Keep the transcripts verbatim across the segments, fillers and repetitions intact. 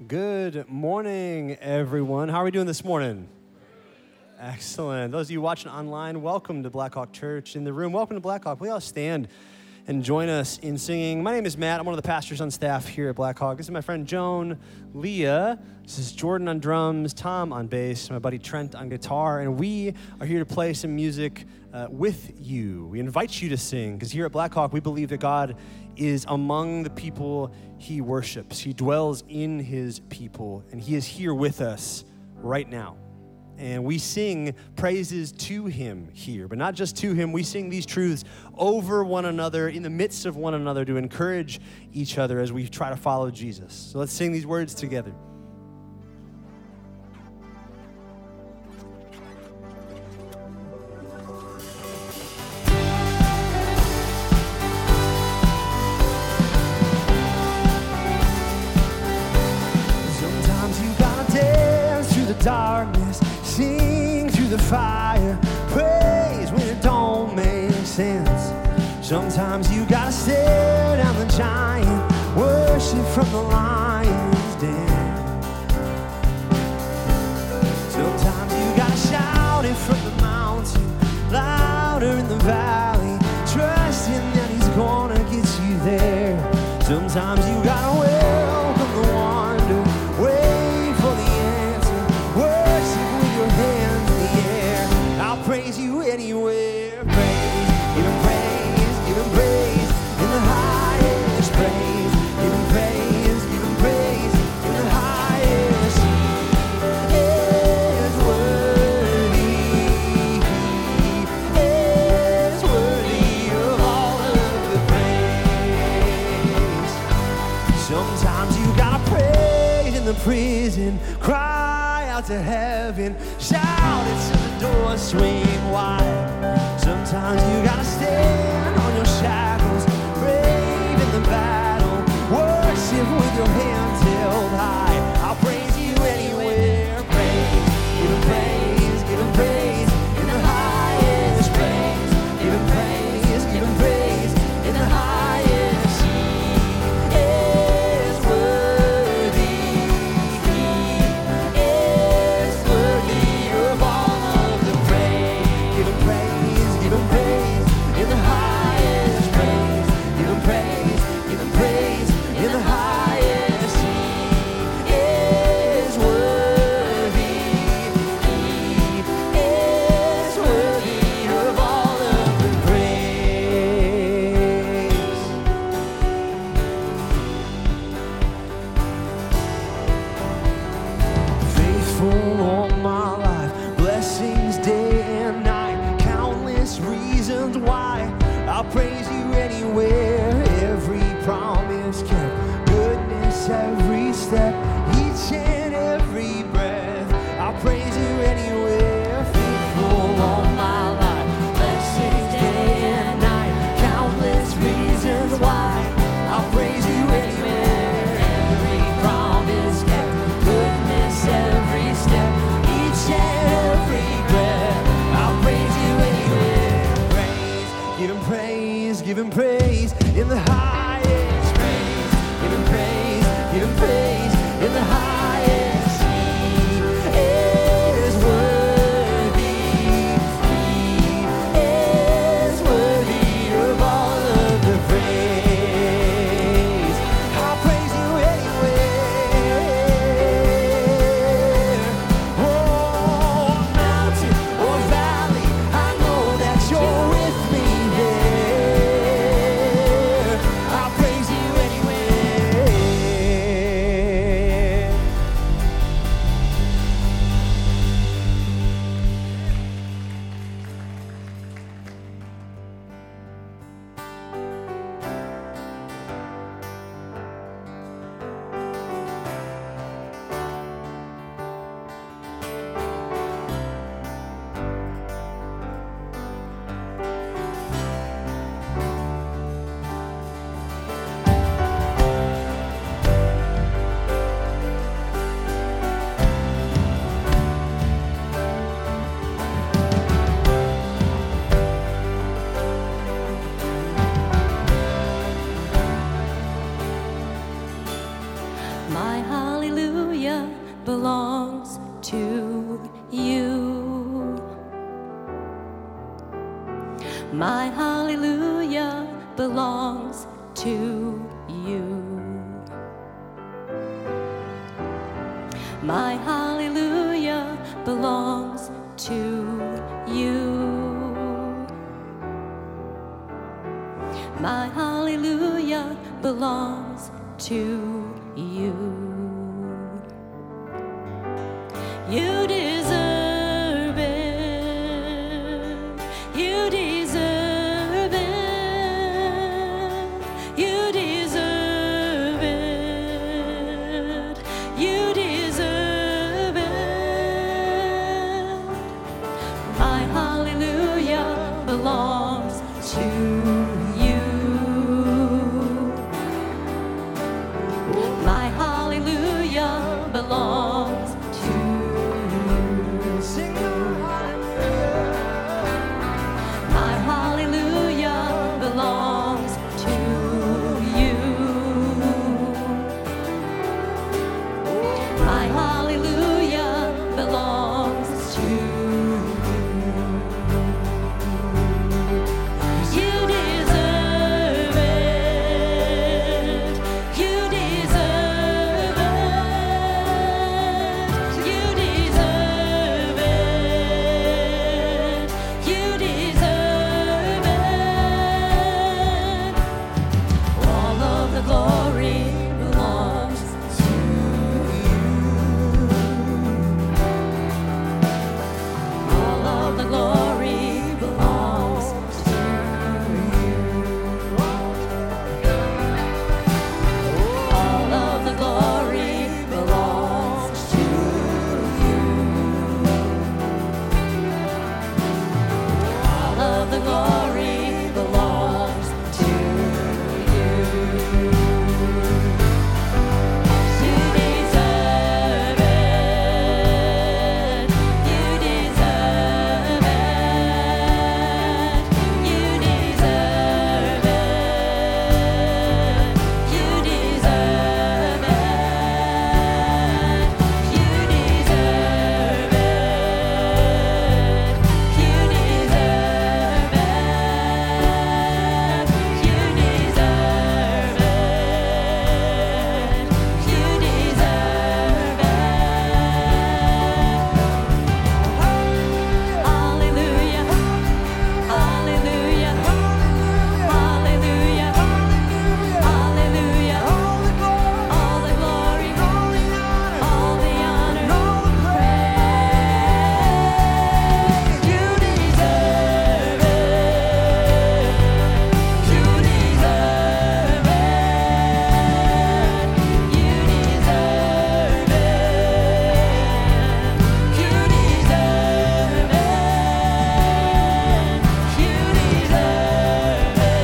Good morning, everyone. How are we doing this morning? Excellent. Those of you watching online, welcome to Blackhawk Church. In the room, welcome to Blackhawk. Please all stand and join us in singing. My name is Matt. I'm one of the pastors on staff here at Blackhawk. This is my friend Joan, Leah. This is Jordan on drums, Tom on bass, my buddy Trent on guitar, and we are here to play some music uh, with you. We invite you to sing, because here at Blackhawk, we believe that God is among the people he worships. He dwells in his people, and he is here with us right now. And we sing praises to him here, but not just to him. We sing these truths over one another, in the midst of one another, to encourage each other as we try to follow Jesus. So let's sing these words together. Sometimes you gotta dance through the darkness, sing through the fire, praise when it don't make sense. Sometimes you gotta stare down the giant, worship from the lion's den. Sometimes you gotta shout it from the mountain, louder in the valley, trusting that he's gonna get you there. Sometimes you gotta welcome the wonder, wait for the answer, worship with your hands in the air. I'll praise you anywhere. Praise, give him praise, give him praise in the highest. Praise, give him praise, give him praise in the highest. He is worthy, he is worthy of all of the praise. Sometimes you gotta praise in the prison, cry out to heaven, shout it till the doors swing wide. Sometimes you gotta stand on your shackles, brave in the battle, worship with your hands held high. I'll praise you anywhere. Praise, give him praise, give him praise in the highest. Praise, give him praise, give him praise in the highest. He is worthy, he is worthy of all of the praise. Give him praise, give him praise in the highest. Praise, give him praise, give him praise in the highest. to you. My hallelujah belongs to you. My hallelujah belongs to you. My hallelujah belongs to you. You deserve it. You deserve it. You deserve it. You deserve it. My hallelujah belongs to you. My hallelujah belongs to you. Sing your hallelujah. My hallelujah belongs to you. My hallelujah belongs to you. You deserve it. You deserve it. You deserve it. You deserve it. All of the glory belongs to you. All of the glory belongs to you. All of the glory belongs to you. All of the glory belongs to you. You deserve it. You deserve it. You deserve it. You deserve it. You deserve it. You deserve it. You deserve it. You deserve it. Hallelujah. Hallelujah. Hallelujah. Hallelujah. All the glory, all the honor, all the praise. You deserve it. You deserve it. You deserve it. You deserve it. You deserve it.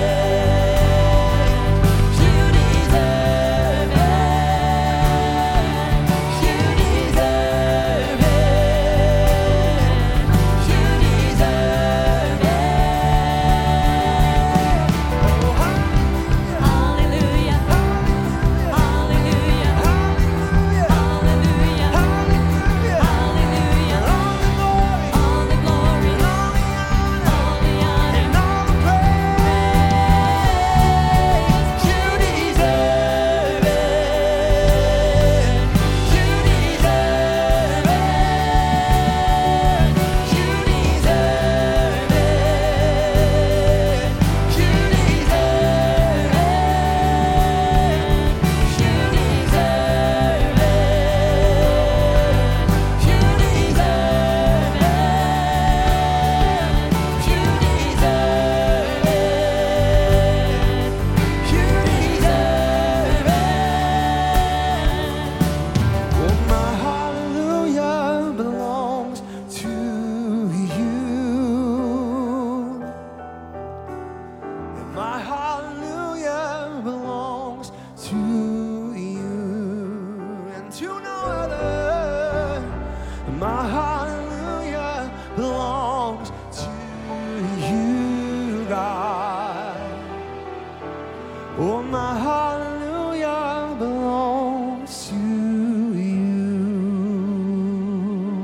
You deserve it. You deserve it. You deserve it. Hallelujah. Hallelujah. Hallelujah. Hallelujah. All the glory, all the honor, all the praise. You deserve it. You deserve it. You deserve it. You deserve it. You deserve it. You deserve it. You deserve it. You deserve it. Oh, my hallelujah belongs to you. And my hallelujah belongs to you and to no other. And my hallelujah belongs to you, God. Oh, my hallelujah belongs to you.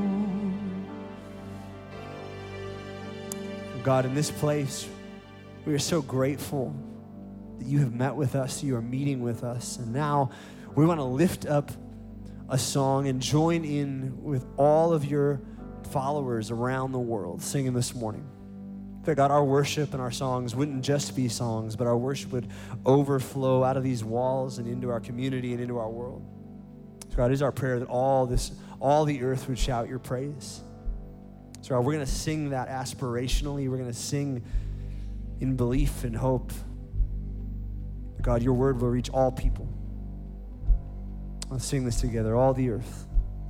God, in this place, we are so grateful that you have met with us, you are meeting with us. And now we want to lift up a song and join in with all of your followers around the world singing this morning. That God, our worship and our songs wouldn't just be songs, but our worship would overflow out of these walls and into our community and into our world. So God, it is our prayer that all this, all the earth would shout your praise. So God, we're going to sing that aspirationally. We're going to sing in belief and hope. God, your word will reach all people. Let's sing this together, all the earth.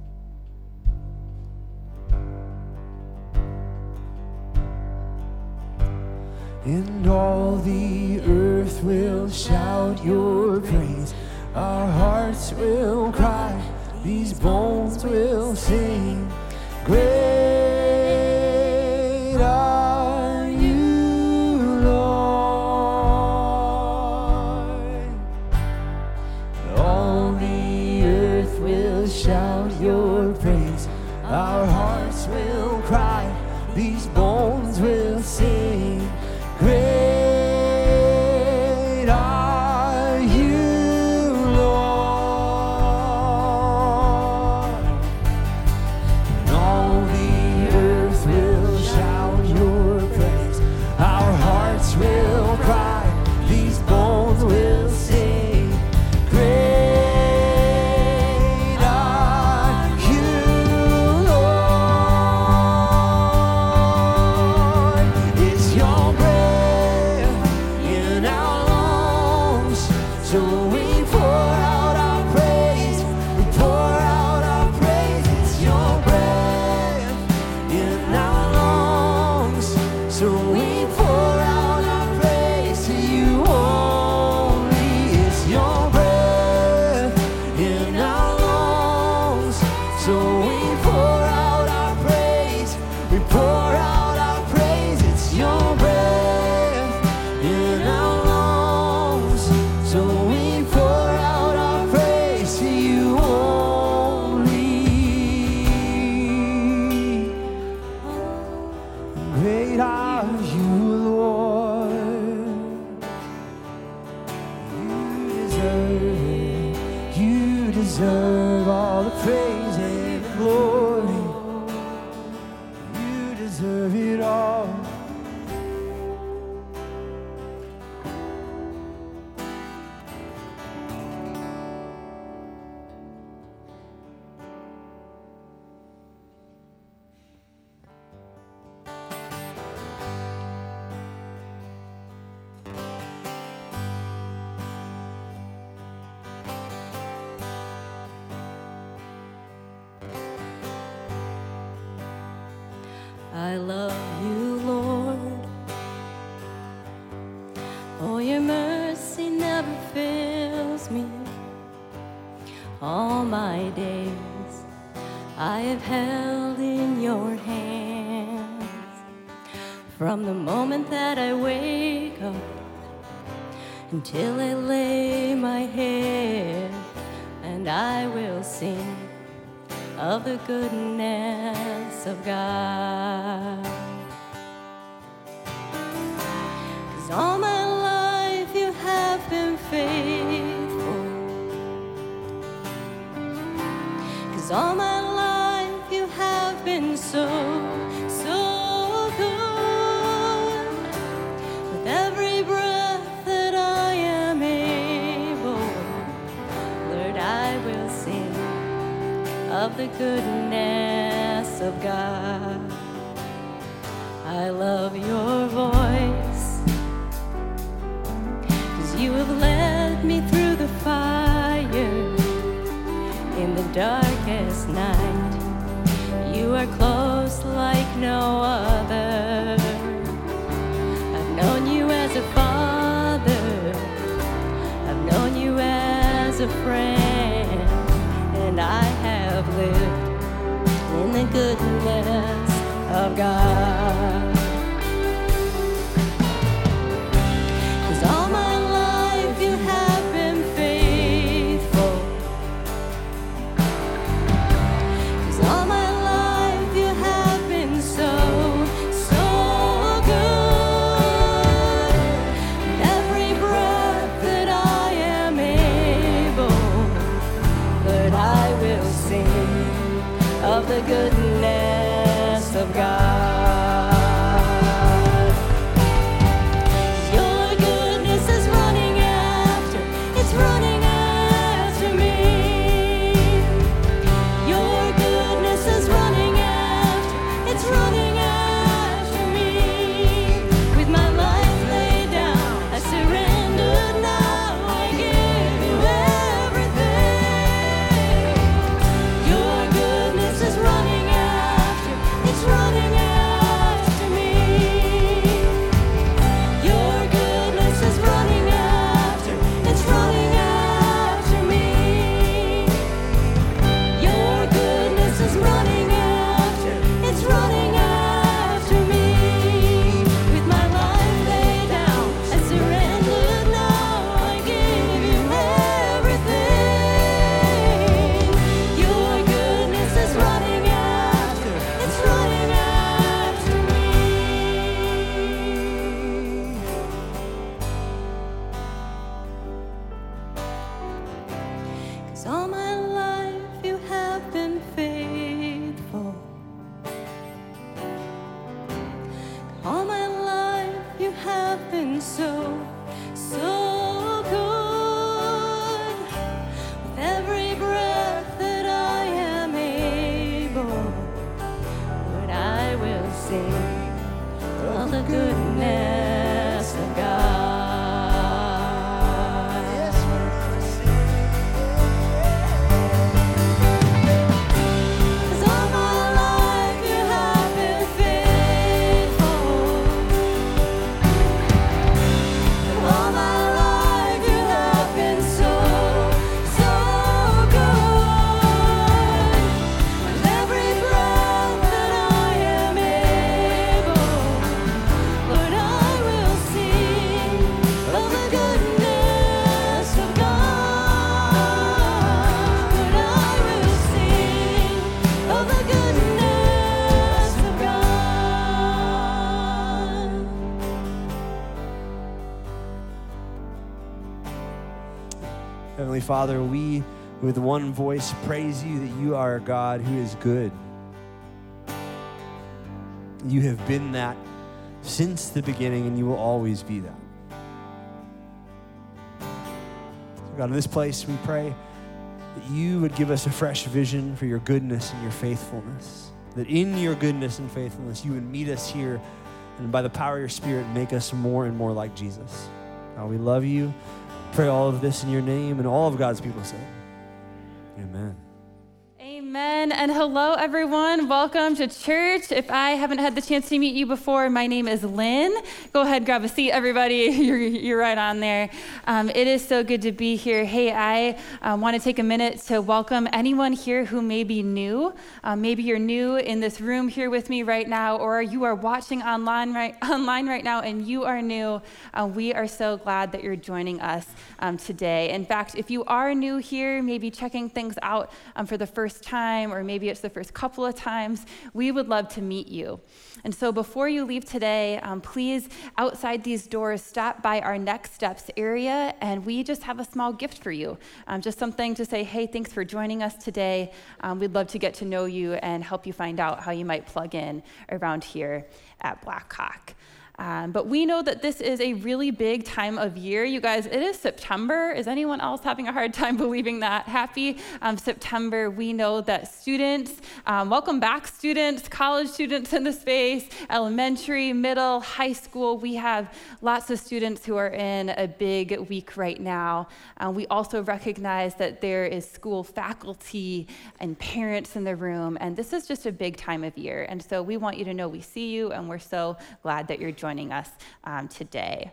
And all the earth will shout your praise. Our hearts will cry, these bones will sing. Great are you, Lord. All the earth will shout your praise. Our hearts will cry, these bones will sing. Great are you, Lord. And all the earth will shout your praise. Our hearts will cry, these bones will sing. Great are you, Lord. It's your breath in our lungs, so we pour out our praise. We pour out our praise. It's your breath in our lungs, so we pour out our praise to you only. It's your breath in our lungs, so we pour out our praise. We pour out our praise. It's your breath in our lungs, so we pour out our praise to you only. Great are you, Lord. You deserve it. You deserve all the praise and the glory. You deserve it all. I love you, Lord. Oh, your mercy never fails me. All my days I have held in your hands. From the moment that I wake up until I lay my head, and I will sing of the goodness of God. 'Cause all my life you have been faithful. 'Cause all my life you have been so, so good. With every breath that I am able, Lord, I will sing of the goodness of God. I love your voice, 'cause you have led me through the fire. In the darkest night, you are close like no other. I've known you as a father, I've known you as a friend, and I have lived in the goodness of God. 'Cause all my life you have been faithful. 'Cause all my life you have been so, so good. of the goodness of God. Your goodness is running after, it's running after me. Your goodness is running after, it's running after me. With my life laid down, I surrender now, I give you everything. Your goodness is running after, it's running after me. Your goodness is running after, it's running after me. Your goodness is running after, it's running after me. With my life laid down, I surrender now, I give you everything. Your goodness is running after, it's running after me. 'Cause all my life you have been faithful. All my life you have been so, so good. With every breath that I am able, Lord, I will sing of the goodness of God. Yes, we're gonna sing. 'Cause all my life you have been faithful. All my life you have been so, so good. With every breath that I am able, Lord, I will sing of the goodness of God. Lord, I will sing of the goodness of God. Heavenly Father, we with one voice praise you that you are a God who is good. You have been that since the beginning, and you will always be that. So God, in this place, we pray that you would give us a fresh vision for your goodness and your faithfulness. That in your goodness and faithfulness, you would meet us here, and by the power of your Spirit, make us more and more like Jesus. God, we love you. Pray all of this in your name, and all of God's people say, amen. Amen. And hello, everyone. Welcome to church. If I haven't had the chance to meet you before, my name is Lynn. Go ahead, grab a seat, everybody. You're, you're right on there. Um, it is so good to be here. Hey, I um, want to take a minute to welcome anyone here who may be new. Um, maybe you're new in this room here with me right now, or you are watching online right, online right now and you are new. Uh, we are so glad that you're joining us um, today. In fact, if you are new here, maybe checking things out um, for the first time, or maybe it's the first couple of times, we would love to meet you. And so before you leave today, um, please, outside these doors, stop by our Next Steps area, and we just have a small gift for you. Um, just something to say, hey, thanks for joining us today. Um, we'd love to get to know you and help you find out how you might plug in around here at Blackhawk. Um, but we know that this is a really big time of year. You guys, it is September. Is anyone else having a hard time believing that? Happy um, September. We know that students, um, welcome back students, college students in the space, elementary, middle, high school. We have lots of students who are in a big week right now. Uh, we also recognize that there is school faculty and parents in the room, and this is just a big time of year. And so we want you to know we see you, and we're so glad that you're joining joining us um, today.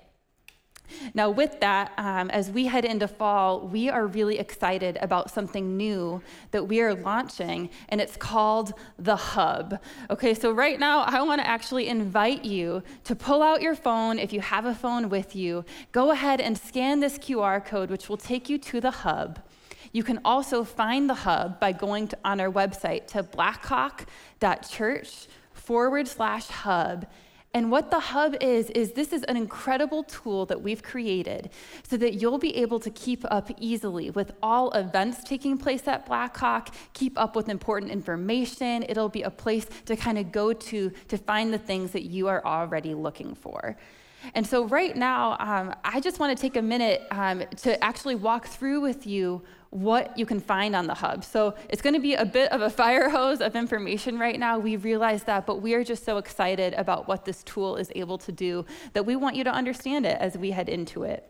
Now with that, um, as we head into fall, we are really excited about something new that we are launching, and it's called The Hub. Okay, so right now, I want to actually invite you to pull out your phone. If you have a phone with you, go ahead and scan this Q R code, which will take you to The Hub. You can also find The Hub by going to, on our website to blackhawk.church forward slash hub, And what the hub is, is this is an incredible tool that we've created so that you'll be able to keep up easily with all events taking place at Blackhawk, keep up with important information. It'll be a place to kind of go to to find the things that you are already looking for. And so right now, um, I just want to take a minute um, to actually walk through with you what you can find on the hub. So it's going to be a bit of a fire hose of information right now. We realize that, but we are just so excited about what this tool is able to do that we want you to understand it as we head into it.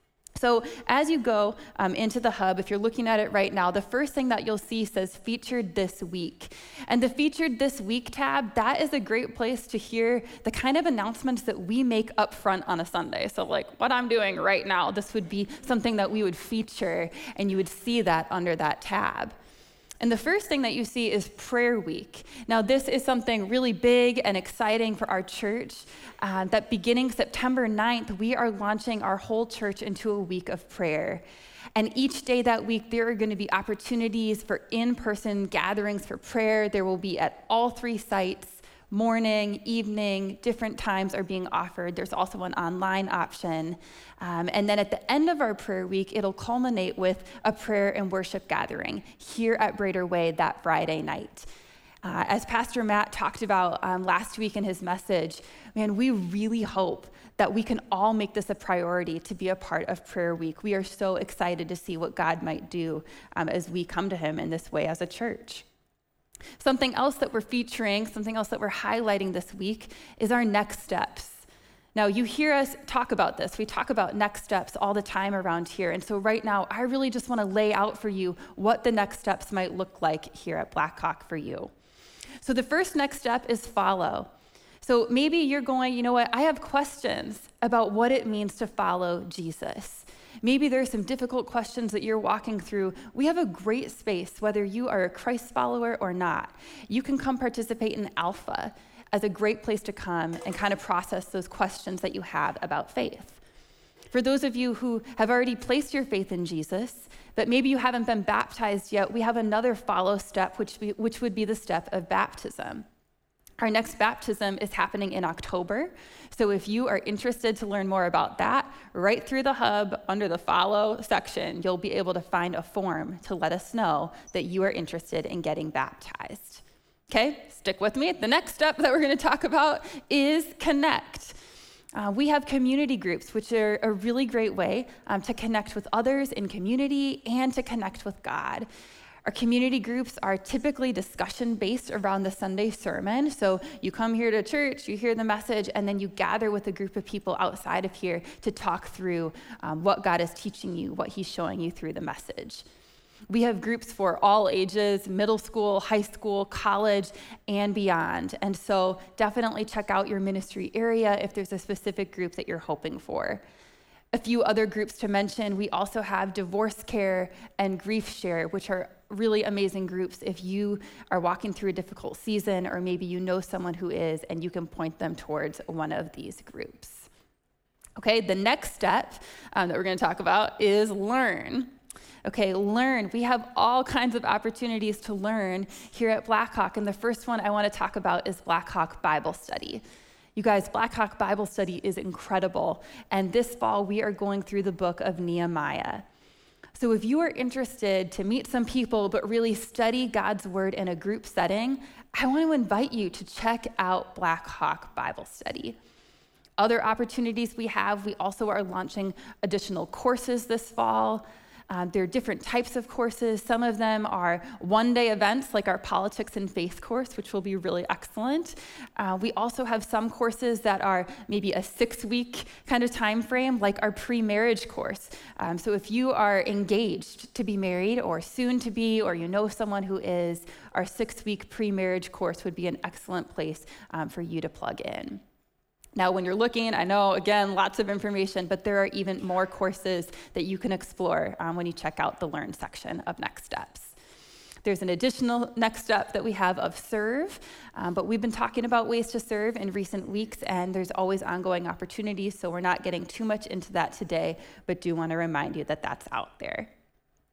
So as you go um, into the hub, if you're looking at it right now, the first thing that you'll see says featured this week. And the featured this week tab, that is a great place to hear the kind of announcements that we make up front on a Sunday. So like what I'm doing right now, this would be something that we would feature, and you would see that under that tab. And the first thing that you see is Prayer Week. Now, this is something really big and exciting for our church, uh, that beginning September ninth, we are launching our whole church into a week of prayer. And each day that week, there are going to be opportunities for in-person gatherings for prayer. There will be at all three sites. Morning, evening, different times are being offered. There's also an online option. Um, and then at the end of our prayer week, it'll culminate with a prayer and worship gathering here at Brader Way that Friday night. Uh, as Pastor Matt talked about um, last week in his message, man, we really hope that we can all make this a priority to be a part of prayer week. We are so excited to see what God might do um, as we come to him in this way as a church. Something else that we're featuring, something else that we're highlighting this week is our next steps. Now, you hear us talk about this. We talk about next steps all the time around here. And so right now, I really just want to lay out for you what the next steps might look like here at Blackhawk for you. So the first next step is follow. So maybe you're going, you know what, I have questions about what it means to follow Jesus. Maybe there's some difficult questions that you're walking through. We have a great space, whether you are a Christ follower or not. You can come participate in Alpha as a great place to come and kind of process those questions that you have about faith. For those of you who have already placed your faith in Jesus, but maybe you haven't been baptized yet, we have another follow step, which, be, which would be the step of baptism. Our next baptism is happening in October. So if you are interested to learn more about that, right through the hub under the follow section, you'll be able to find a form to let us know that you are interested in getting baptized. Okay, stick with me. The next step that we're going to talk about is connect. Uh, we have community groups, which are a really great way um, to connect with others in community and to connect with God. Our community groups are typically discussion-based around the Sunday sermon. So you come here to church, you hear the message, and then you gather with a group of people outside of here to talk through um, what God is teaching you, what he's showing you through the message. We have groups for all ages, middle school, high school, college, and beyond. And so definitely check out your ministry area if there's a specific group that you're hoping for. A few other groups to mention, we also have Divorce Care and Grief Share, which are really amazing groups if you are walking through a difficult season, or maybe you know someone who is, and you can point them towards one of these groups. Okay, the next step um, that we're going to talk about is learn. Okay, learn. We have all kinds of opportunities to learn here at Blackhawk, and the first one I want to talk about is Blackhawk Bible Study. You guys, Blackhawk Bible Study is incredible, and this fall we are going through the book of Nehemiah. So if you are interested to meet some people but really study God's word in a group setting, I want to invite you to check out Blackhawk Bible Study. Other opportunities we have, we also are launching additional courses this fall. Um, there are different types of courses. Some of them are one-day events, like our Politics and Faith course, which will be really excellent. Uh, we also have some courses that are maybe a six-week kind of time frame, like our pre-marriage course. Um, so if you are engaged to be married or soon to be, or you know someone who is, our six-week pre-marriage course would be an excellent place um, for you to plug in. Now, when you're looking, I know, again, lots of information, but there are even more courses that you can explore um, when you check out the Learn section of Next Steps. There's an additional next step that we have of serve, um, but we've been talking about ways to serve in recent weeks, and there's always ongoing opportunities, so we're not getting too much into that today, but do want to remind you that that's out there.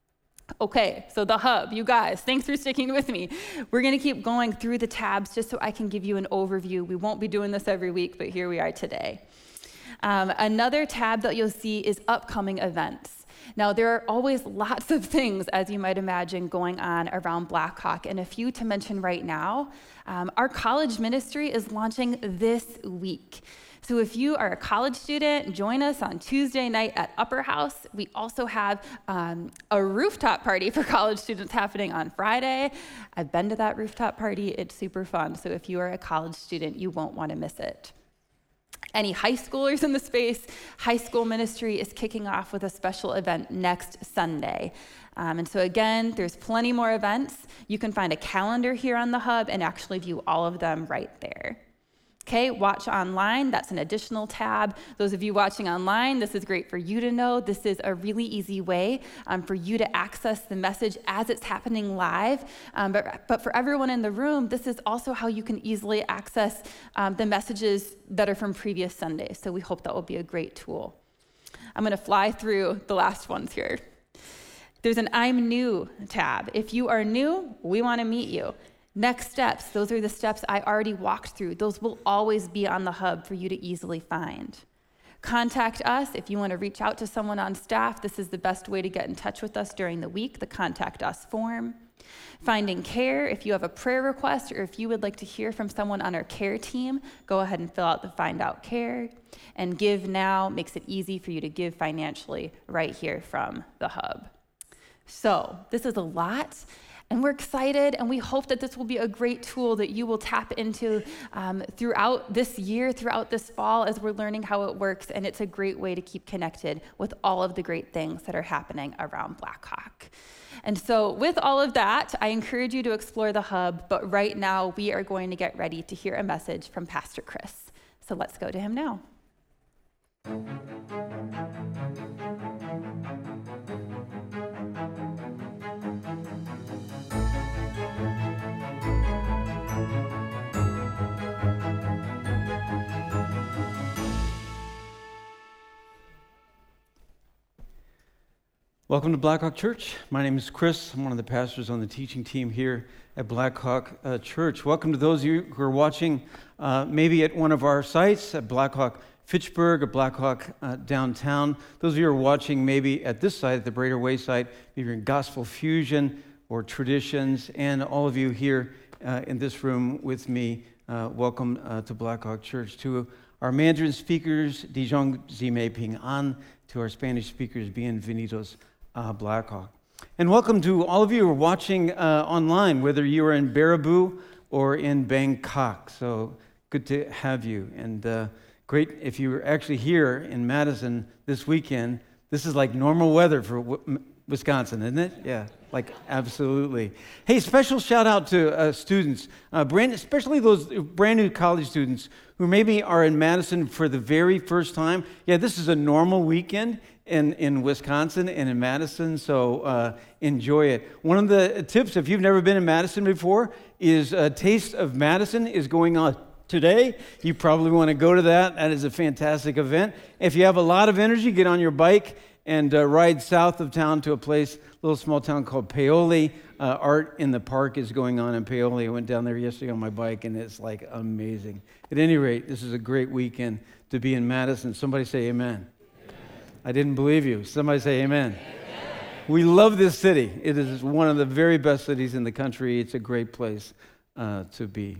Okay, so the hub, you guys, thanks for sticking with me. We're going to keep going through the tabs just so I can give you an overview. We won't be doing this every week, but here we are today. Um, another tab that you'll see is upcoming events. Now, there are always lots of things, as you might imagine, going on around Blackhawk, and a few to mention right now. Um, our college ministry is launching this week. So if you are a college student, join us on Tuesday night at Upper House. We also have um, a rooftop party for college students happening on Friday. I've been to that rooftop party. It's super fun. So if you are a college student, you won't want to miss it. Any high schoolers in the space, high school ministry is kicking off with a special event next Sunday. Um, and so again, there's plenty more events. You can find a calendar here on the hub and actually view all of them right there. Okay, watch online, that's an additional tab. Those of you watching online, this is great for you to know. This is a really easy way um, for you to access the message as it's happening live. Um, but, but for everyone in the room, this is also how you can easily access um, the messages that are from previous Sundays. So we hope that will be a great tool. I'm gonna fly through the last ones here. There's an I'm New tab. If you are new, we wanna meet you. Next steps, those are the steps I already walked through. Those will always be on the hub for you to easily find. Contact us if you want to reach out to someone on staff. This is the best way to get in touch with us during the week, the Contact Us form. Finding care, if you have a prayer request or if you would like to hear from someone on our care team, go ahead and fill out the Find Out Care. And Give Now makes it easy for you to give financially right here from the hub. So this is a lot. And we're excited, and we hope that this will be a great tool that you will tap into um, throughout this year, throughout this fall, as we're learning how it works. And it's a great way to keep connected with all of the great things that are happening around Blackhawk. And so with all of that, I encourage you to explore the hub. But right now, we are going to get ready to hear a message from Pastor Chris. So let's go to him now. Welcome to Blackhawk Church. My name is Chris. I'm one of the pastors on the teaching team here at Blackhawk uh, Church. Welcome to those of you who are watching uh, maybe at one of our sites, at Blackhawk Fitchburg, or Blackhawk uh, downtown. Those of you who are watching maybe at this site, at the Brader Way site, maybe you're in Gospel Fusion or Traditions, and all of you here uh, in this room with me, uh, welcome uh, to Blackhawk Church. To our Mandarin speakers, Dijong Zime Ping An. To our Spanish speakers, bienvenidos Uh, Blackhawk. And welcome to all of you who are watching uh, online, whether you are in Baraboo or in Bangkok. So good to have you. And uh, great if you're actually here in Madison this weekend. This is like normal weather for w- Wisconsin, isn't it? Yeah, like absolutely. Hey, special shout out to uh, students, uh, brand, especially those brand new college students who maybe are in Madison for the very first time. Yeah, this is a normal weekend in, in Wisconsin and in Madison, so uh, enjoy it. One of the tips, if you've never been in Madison before, is a Taste of Madison is going on today. You probably want to go to that. That is a fantastic event. If you have a lot of energy, get on your bike and uh, ride south of town to a place, a little small town called Paoli. Uh, Art in the Park is going on in Paoli. I went down there yesterday on my bike, and it's like amazing. At any rate, this is a great weekend to be in Madison. Somebody say amen. I didn't believe you. Somebody say amen. Amen. We love this city. It is one of the very best cities in the country. It's a great place uh, to be.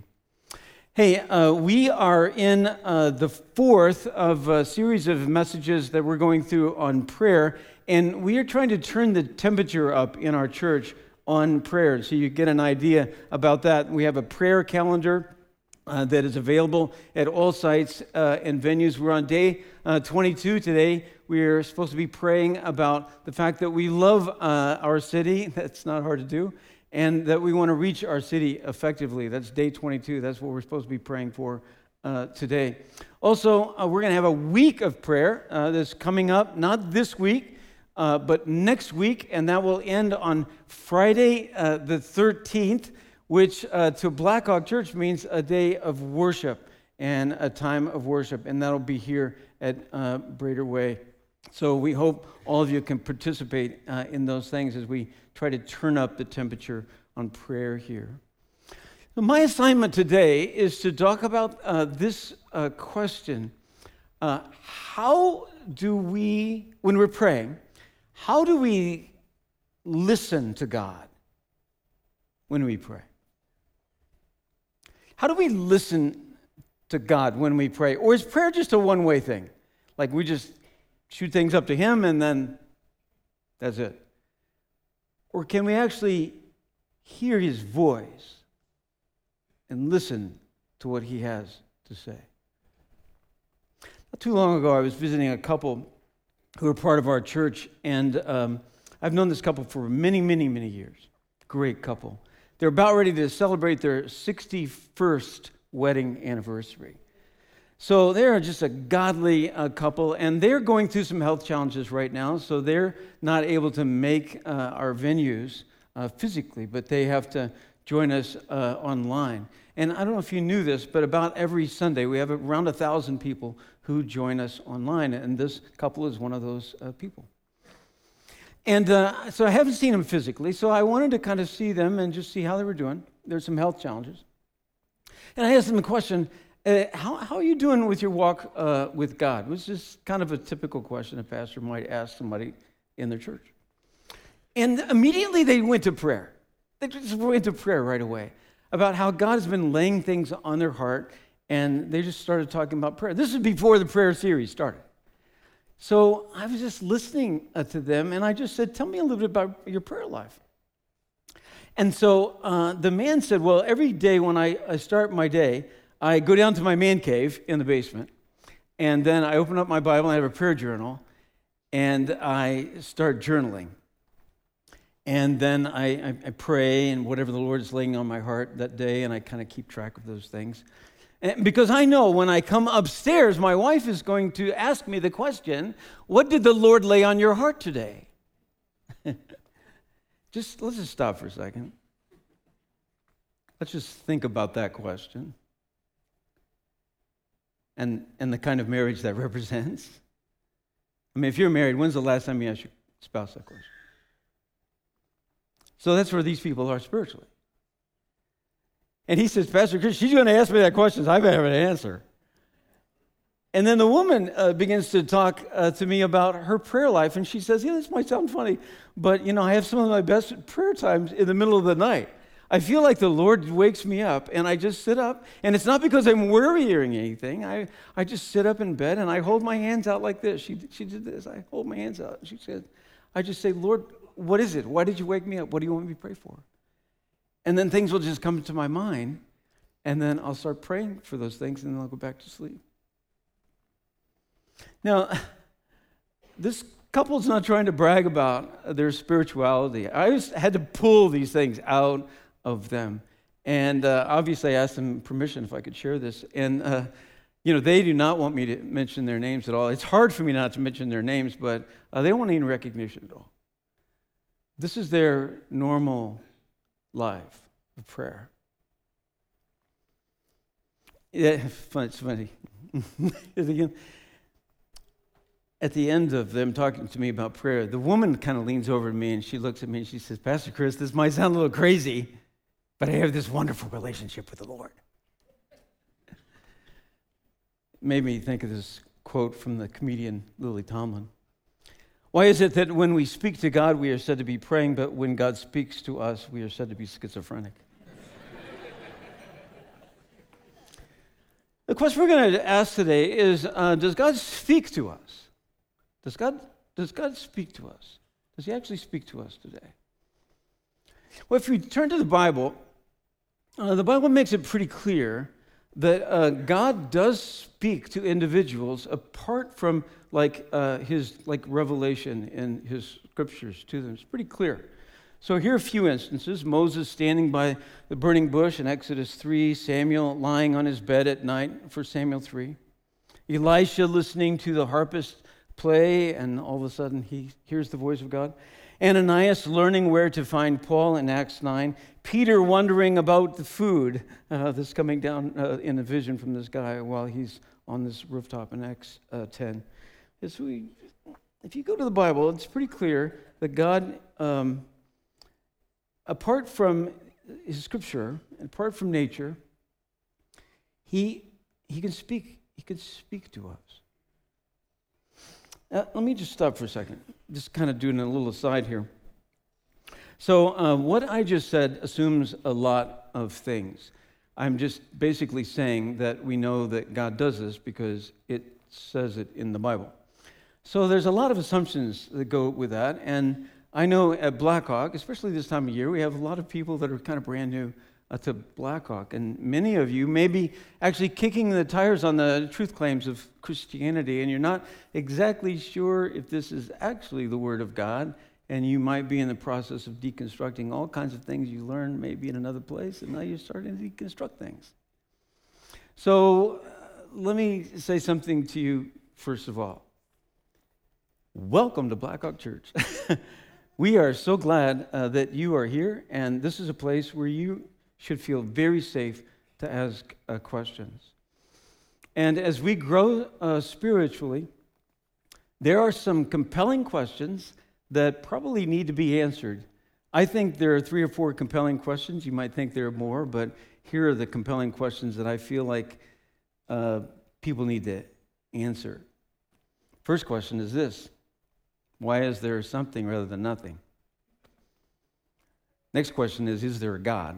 Hey, uh, we are in uh, the fourth of a series of messages that we're going through on prayer, and we are trying to turn the temperature up in our church on prayer, so you get an idea about that. We have a prayer calendar Uh, that is available at all sites uh, and venues. We're on day uh, twenty-two today. We're supposed to be praying about the fact that we love uh, our city. That's not hard to do. And that we want to reach our city effectively. That's day twenty-two. That's what we're supposed to be praying for uh, today. Also, uh, we're going to have a week of prayer uh, that's coming up, not this week, uh, but next week. And that will end on Friday uh, the thirteenth. Which uh, to Blackhawk Church means a day of worship and a time of worship. And that'll be here at uh, Brader Way So we hope all of you can participate uh, in those things as we try to turn up the temperature on prayer here. So my assignment today is to talk about uh, this uh, question. Uh, how do we, when we're praying, how do we listen to God when we pray? How do we listen to God when we pray? Or is prayer just a one-way thing? Like we just shoot things up to Him and then that's it? Or can we actually hear His voice and listen to what He has to say? Not too long ago, I was visiting a couple who are part of our church, and um, I've known this couple for many, many, many years. Great couple. They're about ready to celebrate their sixty-first wedding anniversary. So they're just a godly uh, couple, and they're going through some health challenges right now, so they're not able to make uh, our venues uh, physically, but they have to join us uh, online. And I don't know if you knew this, but about every Sunday, we have around a thousand people who join us online, and this couple is one of those uh, people. And uh, so I haven't seen them physically, so I wanted to kind of see them and just see how they were doing. There's some health challenges. And I asked them the question, uh, how, how are you doing with your walk uh, with God? It was just kind of a typical question a pastor might ask somebody in their church. And immediately they went to prayer. They just went to prayer right away about how God has been laying things on their heart, and they just started talking about prayer. This is before the prayer series started. So I was just listening uh, to them, and I just said, tell me a little bit about your prayer life. And so uh, the man said, well, every day when I, I start my day, I go down to my man cave in the basement, and then I open up my Bible, and I have a prayer journal, and I start journaling. And then I, I, I pray, and whatever the Lord is laying on my heart that day, and I kind of keep track of those things. And because I know when I come upstairs, my wife is going to ask me the question, what did the Lord lay on your heart today? just let's just stop for a second. Let's just think about that question and, and the kind of marriage that represents. I mean, if you're married, when's the last time you asked your spouse that question? So that's where these people are spiritually. And he says, Pastor Chris, she's going to ask me that question. I better have an answer. And then the woman uh, begins to talk uh, to me about her prayer life. And she says, yeah, this might sound funny, but, you know, I have some of my best prayer times in the middle of the night. I feel like the Lord wakes me up, and I just sit up. And it's not because I'm worrying anything. I, I just sit up in bed, and I hold my hands out like this. She, she did this. I hold my hands out. She said, I just say, Lord, what is it? Why did you wake me up? What do you want me to pray for? And then things will just come to my mind, and then I'll start praying for those things, and then I'll go back to sleep. Now, this couple's not trying to brag about their spirituality. I just had to pull these things out of them. And uh, obviously, I asked them permission if I could share this. And, uh, you know, they do not want me to mention their names at all. It's hard for me not to mention their names, but uh, they don't want any recognition at all. This is their normal life of prayer. Yeah, it's funny. At the end of them talking to me about prayer, the woman kind of leans over to me and she looks at me and she says, Pastor Chris, this might sound a little crazy, but I have this wonderful relationship with the Lord. It made me think of this quote from the comedian Lily Tomlin. Why is it that when we speak to God, we are said to be praying, but when God speaks to us, we are said to be schizophrenic? The question we're going to ask today is, uh, does God speak to us? Does God, does God speak to us? Does He actually speak to us today? Well, if we turn to the Bible, uh, the Bible makes it pretty clear that uh, God does speak to individuals apart from like uh, his like revelation in his scriptures to them. It's pretty clear. So here are a few instances. Moses standing by the burning bush in Exodus three, Samuel lying on his bed at night for Samuel three, Elisha listening to the harpist play, and all of a sudden he hears the voice of God, Ananias learning where to find Paul in Acts nine, Peter wondering about the food uh, that's coming down uh, in a vision from this guy while he's on this rooftop in Acts uh, ten. As we if you go to the Bible, it's pretty clear that God, um, apart from His Scripture, apart from nature, He He can speak. He can speak to us. Uh, let me just stop for a second. Just kind of doing a little aside here. So uh, what I just said assumes a lot of things. I'm just basically saying that we know that God does this because it says it in the Bible. So there's a lot of assumptions that go with that, and I know at Blackhawk, especially this time of year, we have a lot of people that are kind of brand new uh, to Blackhawk, and many of you may be actually kicking the tires on the truth claims of Christianity, and you're not exactly sure if this is actually the Word of God, and you might be in the process of deconstructing all kinds of things you learned maybe in another place, and now you're starting to deconstruct things. So uh, let me say something to you first of all. Welcome to Blackhawk Church. We are so glad uh, that you are here, and this is a place where you should feel very safe to ask uh, questions. And as we grow uh, spiritually, there are some compelling questions that probably need to be answered. I think there are three or four compelling questions. You might think there are more, but here are the compelling questions that I feel like uh, people need to answer. First question is this: why is there something rather than nothing? Next question is, is there a God?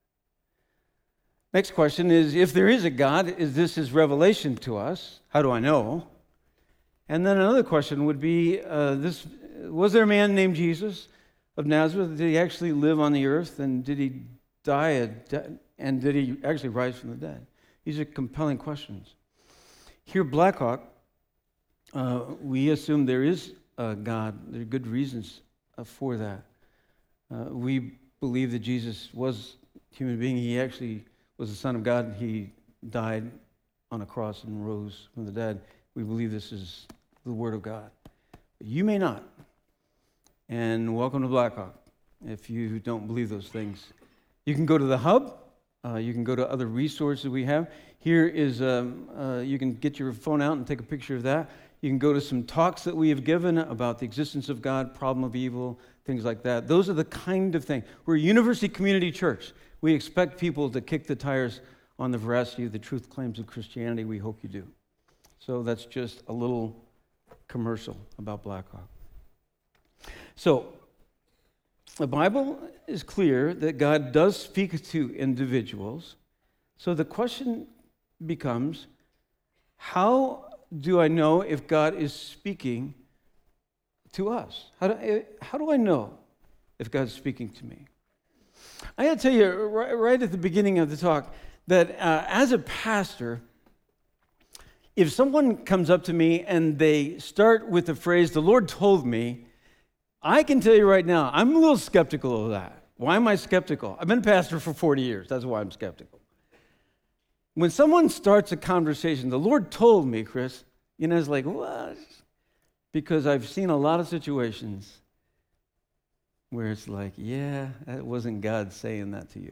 Next question is, if there is a God, is this His revelation to us? How do I know? And then another question would be, uh, this: was there a man named Jesus of Nazareth? Did he actually live on the earth? And did he die a de- and did he actually rise from the dead? These are compelling questions. Here at Blackhawk, uh, we assume there is a God. There are good reasons uh, for that. Uh, we believe that Jesus was a human being. He actually was the Son of God. He died on a cross and rose from the dead. We believe this is the Word of God. But you may not. And welcome to Blackhawk if you don't believe those things. You can go to the hub. Uh, you can go to other resources we have. Here is, um, uh, you can get your phone out and take a picture of that. You can go to some talks that we have given about the existence of God, problem of evil, things like that. Those are the kind of things. We're a university community church. We expect people to kick the tires on the veracity of the truth claims of Christianity. We hope you do. So that's just a little commercial about Blackhawk. So, the Bible is clear that God does speak to individuals. So the question becomes, how do I know if God is speaking to us? How do, how do I know if God's speaking to me? I got to tell you right, right at the beginning of the talk that uh, as a pastor, if someone comes up to me and they start with the phrase, "the Lord told me," I can tell you right now, I'm a little skeptical of that. Why am I skeptical? I've been a pastor for forty years. That's why I'm skeptical. When someone starts a conversation, "the Lord told me," Chris, you know, it's like, what? Because I've seen a lot of situations where it's like, yeah, that wasn't God saying that to you.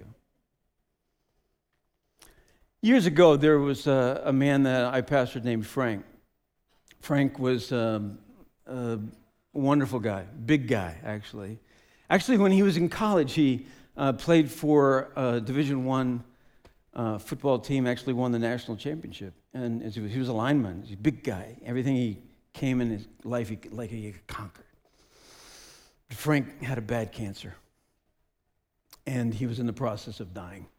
Years ago, there was a, a man that I pastored named Frank. Frank was um, a wonderful guy, big guy, actually. Actually, when he was in college, he uh, played for a Division One uh, football team, actually won the national championship. And he was, he was a lineman. He's a big guy. Everything he came in his life, he, like he conquered. But Frank had a bad cancer, and he was in the process of dying.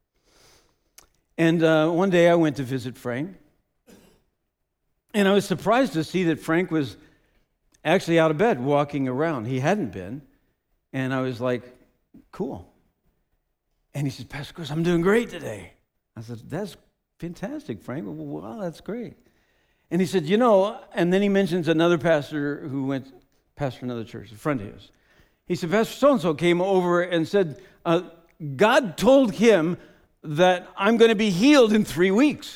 And uh, one day I went to visit Frank, and I was surprised to see that Frank was actually out of bed, walking around. He hadn't been, and I was like, cool. And he said, "Pastor Chris, I'm doing great today." I said, "That's fantastic, Frank. Wow, that's great." And he said, you know, and then he mentions another pastor who went, pastor another church, a friend of his. He said, "Pastor so-and-so came over and said, uh, God told him that I'm going to be healed in three weeks.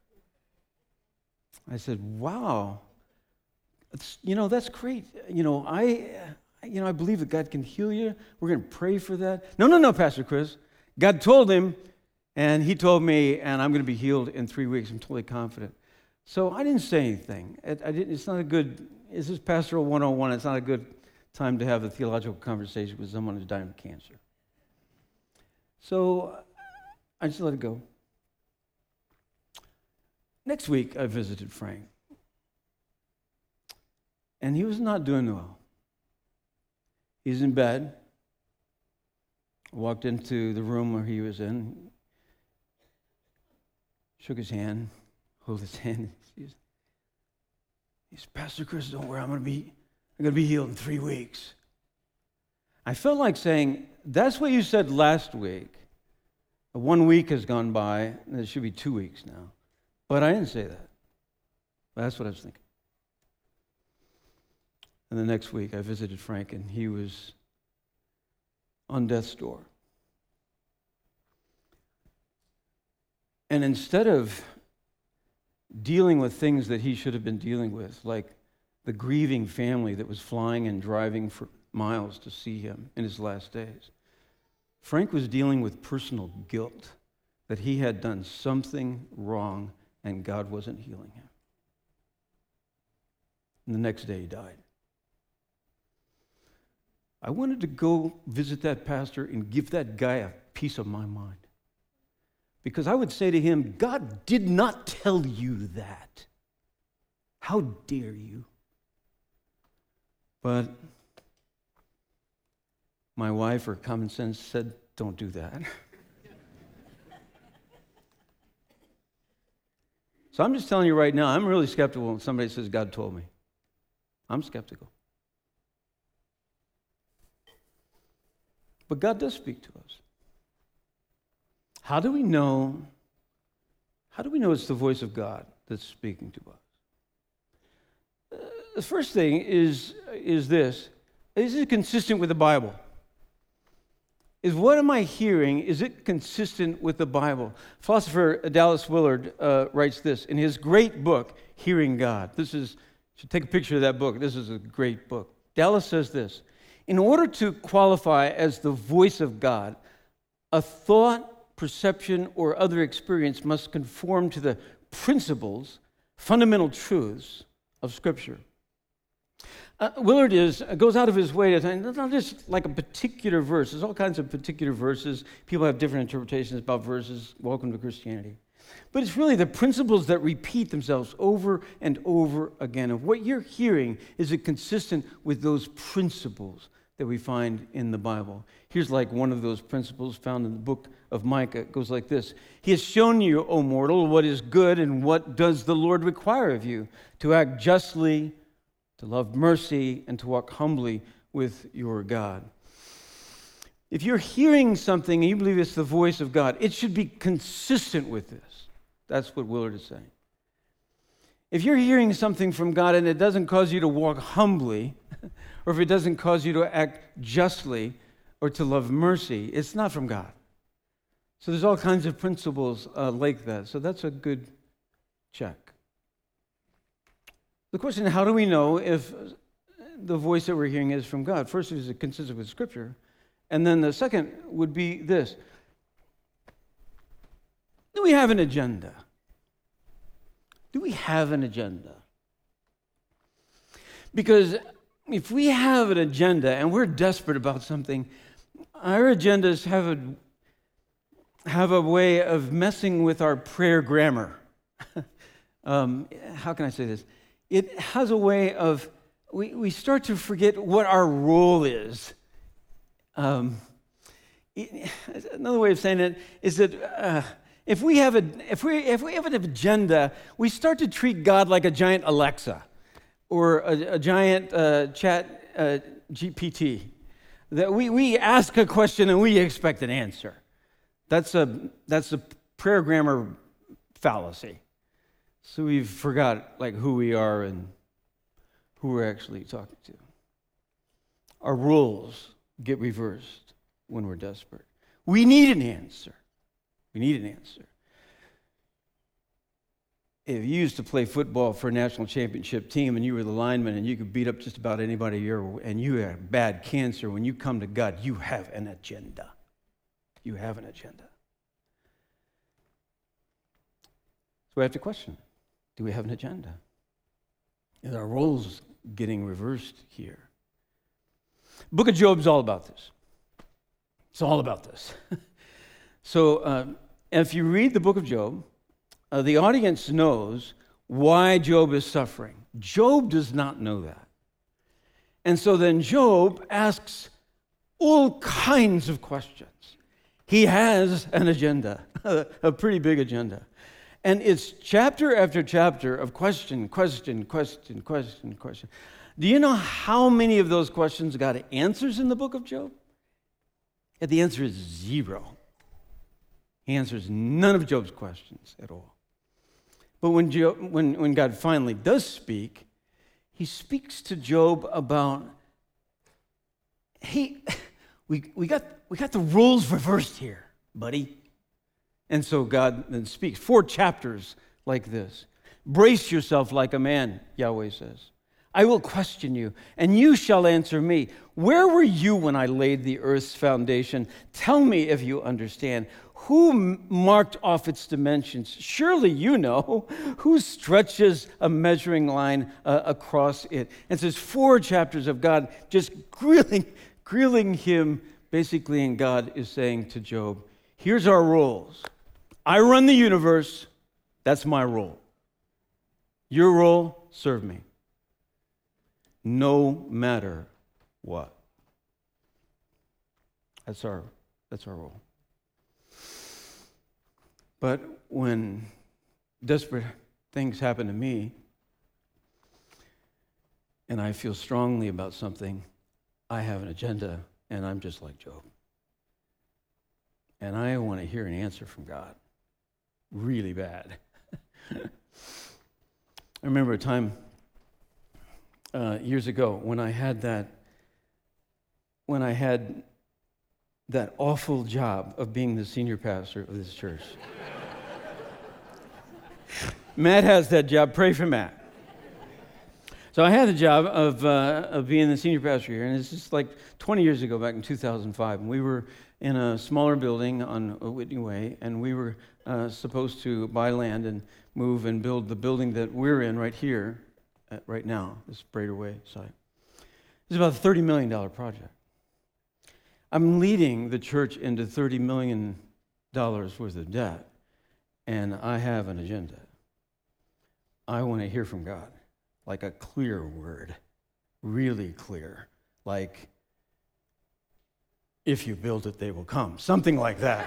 I said, wow, it's, you know, that's great. You know, I, you know, I believe that God can heal you. We're going to pray for that. No, no, no, Pastor Chris. God told him, and he told me, and I'm going to be healed in three weeks. I'm totally confident. So I didn't say anything. It, I didn't, it's not a good This is Pastoral one oh one. It's not a good time to have a theological conversation with someone who's dying of cancer. So I just let it go. Next week, I visited Frank. And he was not doing well. He's in bed. I walked into the room where he was in, shook his hand, hold his hand. He said, Pastor Chris, don't worry, I'm going to be, I'm going to be healed in three weeks. I felt like saying, that's what you said last week. One week has gone by, and it should be two weeks now. But I didn't say that. That's what I was thinking. And the next week, I visited Frank, and he was on death's door. And instead of dealing with things that he should have been dealing with, like the grieving family that was flying and driving for miles to see him in his last days, Frank was dealing with personal guilt that he had done something wrong and God wasn't healing him. And the next day he died. I wanted to go visit that pastor and give that guy a piece of my mind. Because I would say to him, God did not tell you that. How dare you? But my wife, or common sense, said, don't do that. So I'm just telling you right now, I'm really skeptical when somebody says, God told me. I'm skeptical. But God does speak to us. How do we know, how do we know it's the voice of God that's speaking to us? Uh, the first thing is, is this. Is it consistent with the Bible? Is what am I hearing, is it consistent with the Bible? Philosopher Dallas Willard uh, writes this in his great book, Hearing God. This is, you should take a picture of that book. This is a great book. Dallas says this: in order to qualify as the voice of God, a thought, perception, or other experience must conform to the principles, fundamental truths of Scripture. Uh, Willard is goes out of his way to say, it's not just like a particular verse. There's all kinds of particular verses. People have different interpretations about verses. Welcome to Christianity. But it's really the principles that repeat themselves over and over again. And what you're hearing, is it consistent with those principles that we find in the Bible? Here's like one of those principles found in the book of Micah. It goes like this: He has shown you, O mortal, what is good, and what does the Lord require of you? To act justly, to love mercy, and to walk humbly with your God. If you're hearing something and you believe it's the voice of God, it should be consistent with this. That's what Willard is saying. If you're hearing something from God and it doesn't cause you to walk humbly, or if it doesn't cause you to act justly or to love mercy, it's not from God. So there's all kinds of principles uh, like that. So that's a good check. The question is, how do we know if the voice that we're hearing is from God? First, is it consistent with Scripture? And then the second would be this: do we have an agenda? Do we have an agenda? Because if we have an agenda and we're desperate about something, our agendas have a, have a way of messing with our prayer grammar. um, how can I say this? It has a way of, we, we start to forget what our role is. Um, it, another way of saying it is that uh, if we have a if we if we have an agenda, we start to treat God like a giant Alexa or a, a giant uh, chat uh, G P T. That we, we ask a question and we expect an answer. That's a that's a prayer grammar fallacy. So we've forgot like who we are and who we're actually talking to. Our roles get reversed when we're desperate. We need an answer. We need an answer. If you used to play football for a national championship team and you were the lineman and you could beat up just about anybody here and you had bad cancer, when you come to God, you have an agenda. You have an agenda. So we have to question, do we have an agenda? Is our roles getting reversed here. Book of Job's all about this. It's all about this. so uh, if you read the book of Job, uh, the audience knows why Job is suffering. Job does not know that. And so then Job asks all kinds of questions. He has an agenda, a pretty big agenda. And it's chapter after chapter of question, question, question, question, question. Do you know how many of those questions got answers in the book of Job? And the answer is zero. He answers none of Job's questions at all. But when, Job, when, when God finally does speak, he speaks to Job about, hey, we, we, got, we got the roles reversed here, buddy. And so God then speaks. Four chapters like this. Brace yourself like a man, Yahweh says. I will question you, and you shall answer me. Where were you when I laid the earth's foundation? Tell me if you understand. Who marked off its dimensions? Surely you know. Who stretches a measuring line uh, across it? And so there's four chapters of God just grilling, grilling him, basically, and God is saying to Job, here's our roles. I run the universe. That's my role. Your role, serve me. No matter what. That's our, that's our role. But when desperate things happen to me, and I feel strongly about something, I have an agenda, and I'm just like Job. And I want to hear an answer from God. Really bad. I remember a time uh, years ago when I had that, when I had that awful job of being the senior pastor of this church. Matt has that job. Pray for Matt. So I had the job of uh, of being the senior pastor here, and it's just like twenty years ago, back in two thousand five, and we were in a smaller building on Whitney Way, and we were uh, supposed to buy land and move and build the building that we're in right here, uh, right now, this Brader Way site. It's about a thirty million dollars project. I'm leading the church into thirty million dollars worth of debt, and I have an agenda. I want to hear from God, like a clear word, really clear, like, if you build it, they will come, something like that.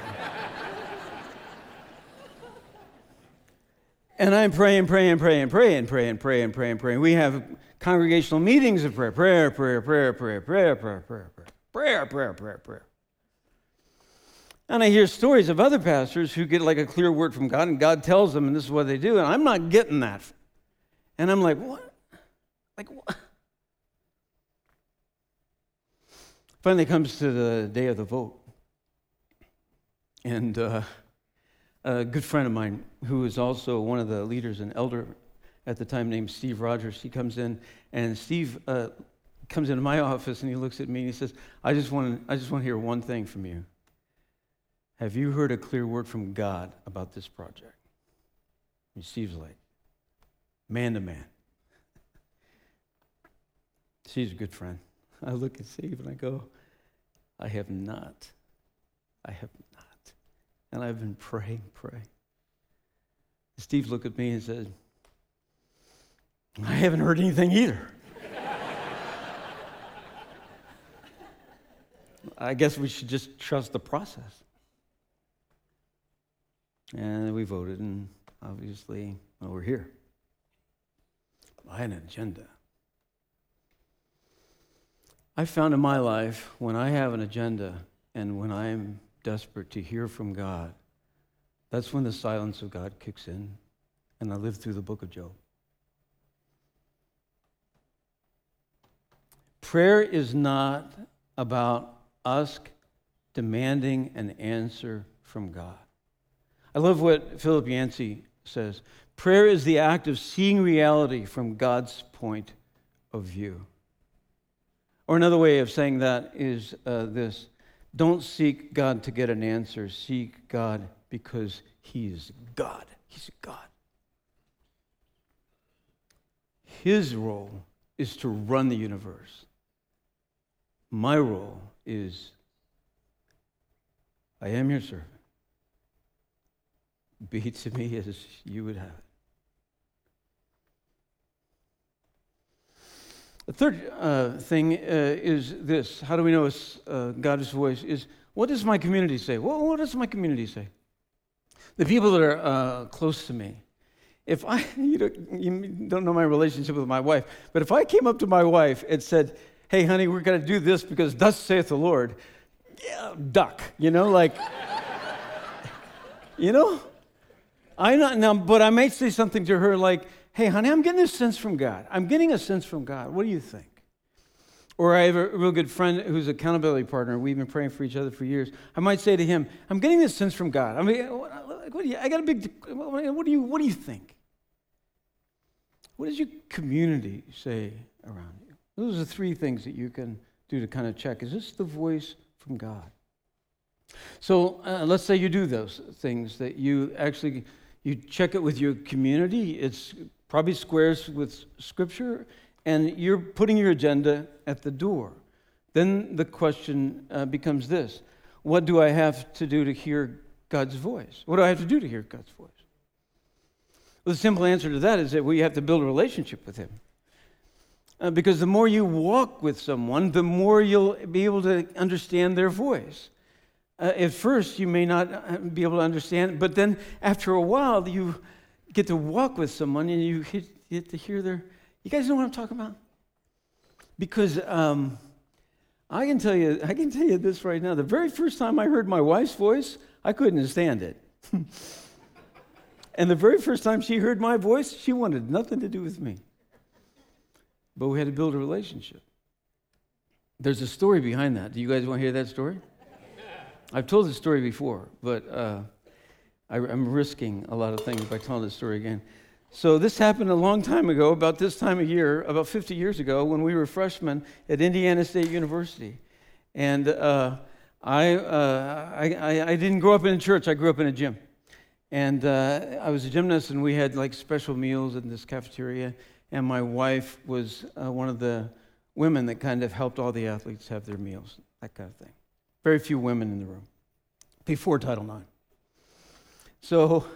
And I'm praying, praying, praying, praying, praying, praying, praying, praying. We have congregational meetings of prayer, prayer, prayer, prayer, prayer, prayer, prayer, prayer, prayer, prayer, prayer, prayer, prayer. And I hear stories of other pastors who get like a clear word from God, and God tells them, and this is what they do, and I'm not getting that. And I'm like, what? Like, what? Finally comes to the day of the vote. And uh, a good friend of mine, who is also one of the leaders and elder at the time, named Steve Rogers, he comes in, and Steve uh, comes into my office, and he looks at me, and he says, I just want to, I just want to hear one thing from you. Have you heard a clear word from God about this project? And Steve's like, man to man. Steve's a good friend. I look at Steve and I go, I have not. I have not. And I've been praying, praying. Steve looked at me and said, I haven't heard anything either. I guess we should just trust the process. And we voted, and obviously, well, we're here. I had an agenda. I found in my life, when I have an agenda and when I'm desperate to hear from God, that's when the silence of God kicks in, and I live through the book of Job. Prayer is not about us demanding an answer from God. I love what Philip Yancey says. Prayer is the act of seeing reality from God's point of view. Or another way of saying that is uh, this. Don't seek God to get an answer. Seek God because He is God. He's God. His role is to run the universe. My role is, I am your servant. Be it to me as you would have it. The third uh, thing uh, is this. How do we know it's uh, God's voice? Is what does my community say? Well, what does my community say? The people that are uh, close to me. If I, you don't, you don't know my relationship with my wife, but if I came up to my wife and said, hey, honey, we're going to do this because thus saith the Lord, yeah, duck, you know, like, you know? I not now, but I might say something to her like, hey, honey, I'm getting a sense from God. I'm getting a sense from God. What do you think? Or I have a real good friend who's an accountability partner. We've been praying for each other for years. I might say to him, I'm getting this sense from God. I mean, what do you, I got a big, what do you, what do you think? What does your community say around you? Those are three things that you can do to kind of check. Is this the voice from God? So uh, let's say you do those things, that you actually, you check it with your community. It's probably squares with Scripture, and you're putting your agenda at the door. Then the question uh, becomes this: what do I have to do to hear God's voice? What do I have to do to hear God's voice? Well, the simple answer to that is that we have to build a relationship with Him. Uh, because the more you walk with someone, the more you'll be able to understand their voice. Uh, at first, you may not be able to understand, but then after a while, you get to walk with someone and you get, get to hear their... You guys know what I'm talking about? Because um, I can tell you, I can tell you this right now. The very first time I heard my wife's voice, I couldn't stand it. And the very first time she heard my voice, she wanted nothing to do with me. But we had to build a relationship. There's a story behind that. Do you guys want to hear that story? I've told this story before, but uh, I, I'm risking a lot of things by telling this story again. So this happened a long time ago, about this time of year, about fifty years ago, when we were freshmen at Indiana State University. And uh, I, uh, I, I, I didn't grow up in a church. I grew up in a gym. And uh, I was a gymnast, and we had like special meals in this cafeteria. And my wife was uh, one of the women that kind of helped all the athletes have their meals, that kind of thing. Very few women in the room, before Title nine. So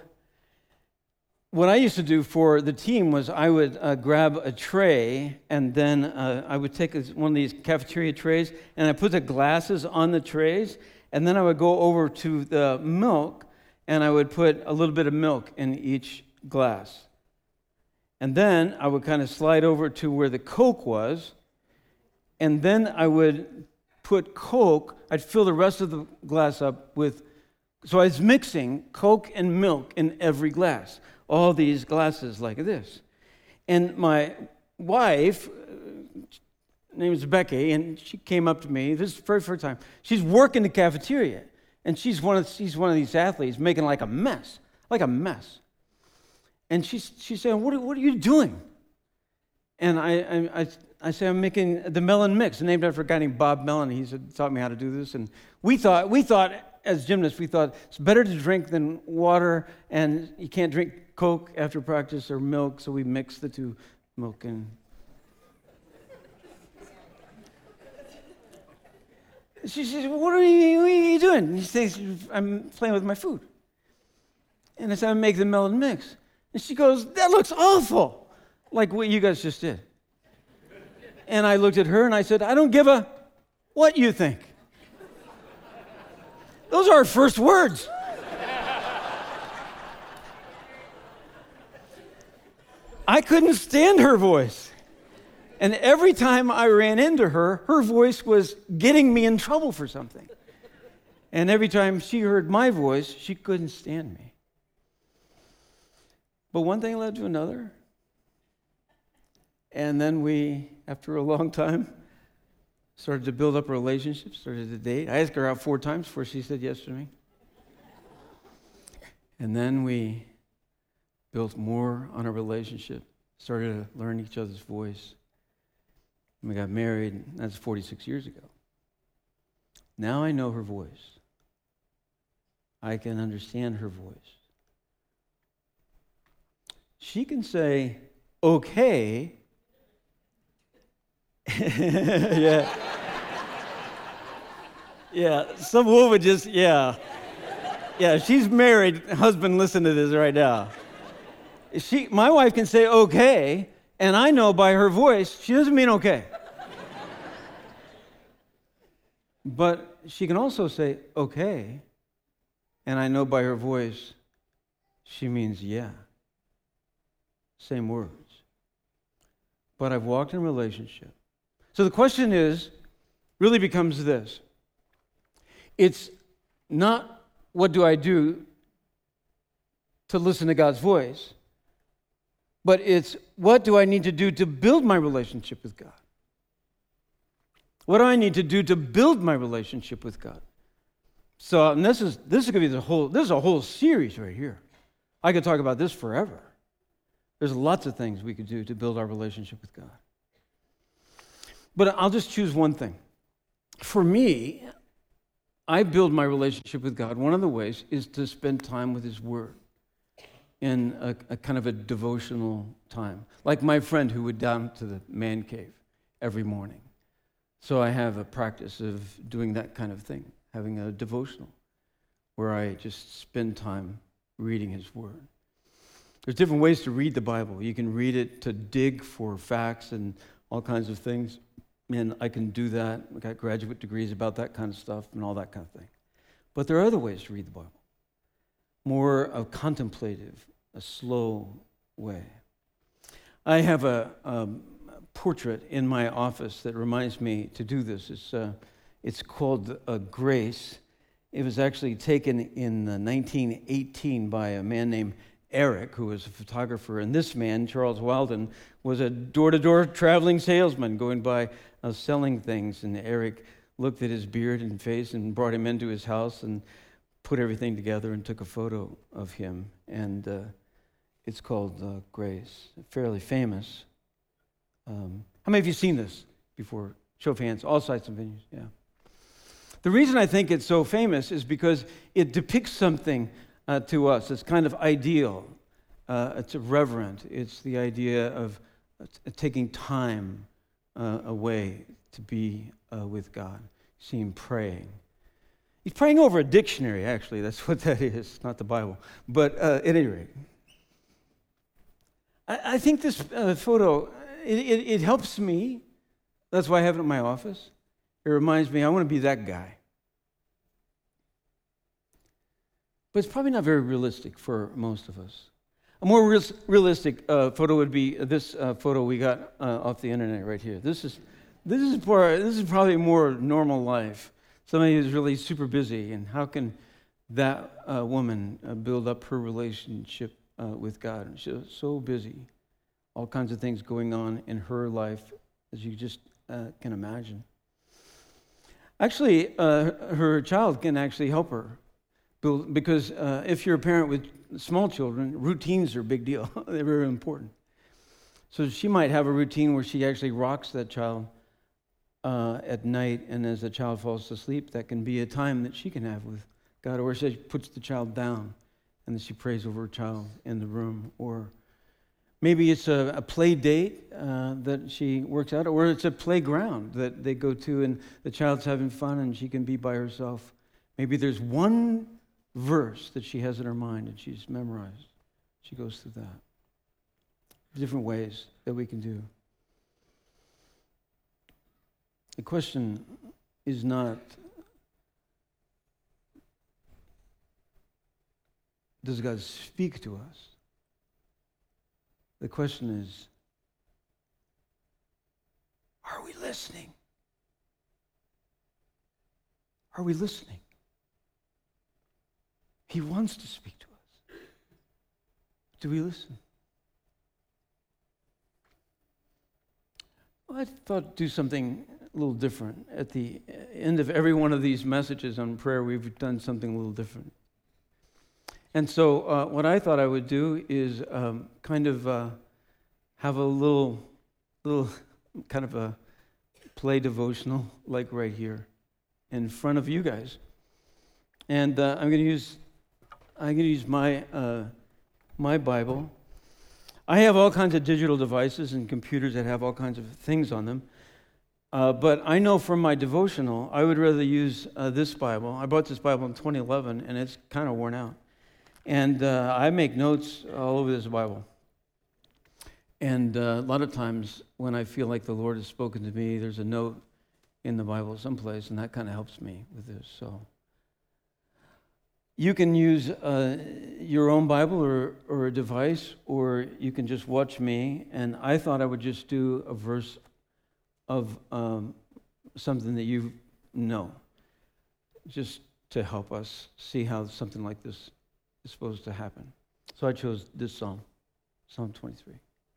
what I used to do for the team was I would uh, grab a tray, and then uh, I would take one of these cafeteria trays, and I put the glasses on the trays, and then I would go over to the milk, and I would put a little bit of milk in each glass. And then I would kind of slide over to where the Coke was, and then I would put Coke, I'd fill the rest of the glass up with, so I was mixing Coke and milk in every glass, all these glasses like this. And my wife, her name is Becky, and she came up to me, this is the very first time, she's working the cafeteria, and she's one of, she's one of these athletes making like a mess, like a mess. And she's, she's saying, what are, what are you doing? And I, I, I, I say, I'm making the melon mix, named after a guy named Bob Mellon. He said, taught me how to do this. And we thought, we thought, as gymnasts, we thought it's better to drink than water, and you can't drink Coke after practice or milk, so we mixed the two, milk and... She says, what are you, what are you doing? And he says, I'm playing with my food. And I said, I make the melon mix. And she goes, that looks awful, like what you guys just did. And I looked at her and I said, I don't give a what you think. Those are our first words. I couldn't stand her voice. And every time I ran into her, her voice was getting me in trouble for something. And every time she heard my voice, she couldn't stand me. But one thing led to another. And then we, after a long time, started to build up a relationship, started to date. I asked her out four times before she said yes to me. And then we built more on a relationship, started to learn each other's voice. And we got married, that's forty-six years ago. Now I know her voice. I can understand her voice. She can say, okay, yeah. Yeah, some woman just, yeah. Yeah, she's married. Husband, listen to this right now. She, my wife can say okay, and I know by her voice, she doesn't mean okay. But she can also say okay, and I know by her voice, she means yeah. Same words. But I've walked in a relationship. So the question is, really becomes this. It's not what do I do to listen to God's voice, but it's what do I need to do to build my relationship with God? What do I need to do to build my relationship with God? So and this is this is going to be the whole this is a whole series right here. I could talk about this forever. There's lots of things we could do to build our relationship with God. But I'll just choose one thing. For me, I build my relationship with God. One of the ways is to spend time with His Word in a, a kind of a devotional time. Like my friend who would down to the man cave every morning. So I have a practice of doing that kind of thing, having a devotional where I just spend time reading His Word. There's different ways to read the Bible. You can read it to dig for facts and all kinds of things. And I can do that. I got graduate degrees about that kind of stuff and all that kind of thing. But there are other ways to read the Bible. More of contemplative, a slow way. I have a, a portrait in my office that reminds me to do this. It's, uh, it's called uh, Grace. It was actually taken in uh, nineteen eighteen by a man named Eric, who was a photographer. And this man, Charles Weldon, was a door-to-door traveling salesman going by uh, selling things. And Eric looked at his beard and face and brought him into his house and put everything together and took a photo of him. And uh, it's called uh, Grace, fairly famous. Um, how many of you seen this before? Show of hands, all sites and venues, yeah. The reason I think it's so famous is because it depicts something Uh, to us. It's kind of ideal. Uh, it's reverent. It's the idea of uh, t- taking time uh, away to be uh, with God. You see him praying. He's praying over a dictionary, actually. That's what that is, not the Bible. But uh, at any rate, I, I think this uh, photo, it, it, it helps me. That's why I have it in my office. It reminds me, I want to be that guy. But it's probably not very realistic for most of us. A more real, realistic uh, photo would be this uh, photo we got uh, off the internet right here. This is this is for, this is probably a more normal life. Somebody who's really super busy, and how can that uh, woman uh, build up her relationship uh, with God? She's so busy, all kinds of things going on in her life, as you just uh, can imagine. Actually, uh, her child can actually help her. Because uh, if you're a parent with small children, routines are a big deal. They're very important. So she might have a routine where she actually rocks that child uh, at night, and as the child falls asleep, that can be a time that she can have with God. Or she puts the child down, and then she prays over her child in the room. Or maybe it's a, a play date uh, that she works out, or it's a playground that they go to, and the child's having fun, and she can be by herself. Maybe there's one verse that she has in her mind and she's memorized. She goes through that. Different ways that we can do. The question is not, does God speak to us? The question is, are we listening? Are we listening? He wants to speak to us. Do we listen? Well, I thought I'd do something a little different. At the end of every one of these messages on prayer, we've done something a little different. And so uh, what I thought I would do is um, kind of uh, have a little, little kind of a play devotional, like right here, in front of you guys. And uh, I'm going to use I'm going to use my uh, my Bible. I have all kinds of digital devices and computers that have all kinds of things on them. Uh, but I know from my devotional, I would rather use uh, this Bible. I bought this Bible in twenty eleven, and it's kind of worn out. And uh, I make notes all over this Bible. And uh, a lot of times when I feel like the Lord has spoken to me, there's a note in the Bible someplace, and that kind of helps me with this. So you can use uh, your own Bible or, or a device, or you can just watch me. And I thought I would just do a verse of um, something that you know, just to help us see how something like this is supposed to happen. So I chose this psalm, Psalm twenty-three.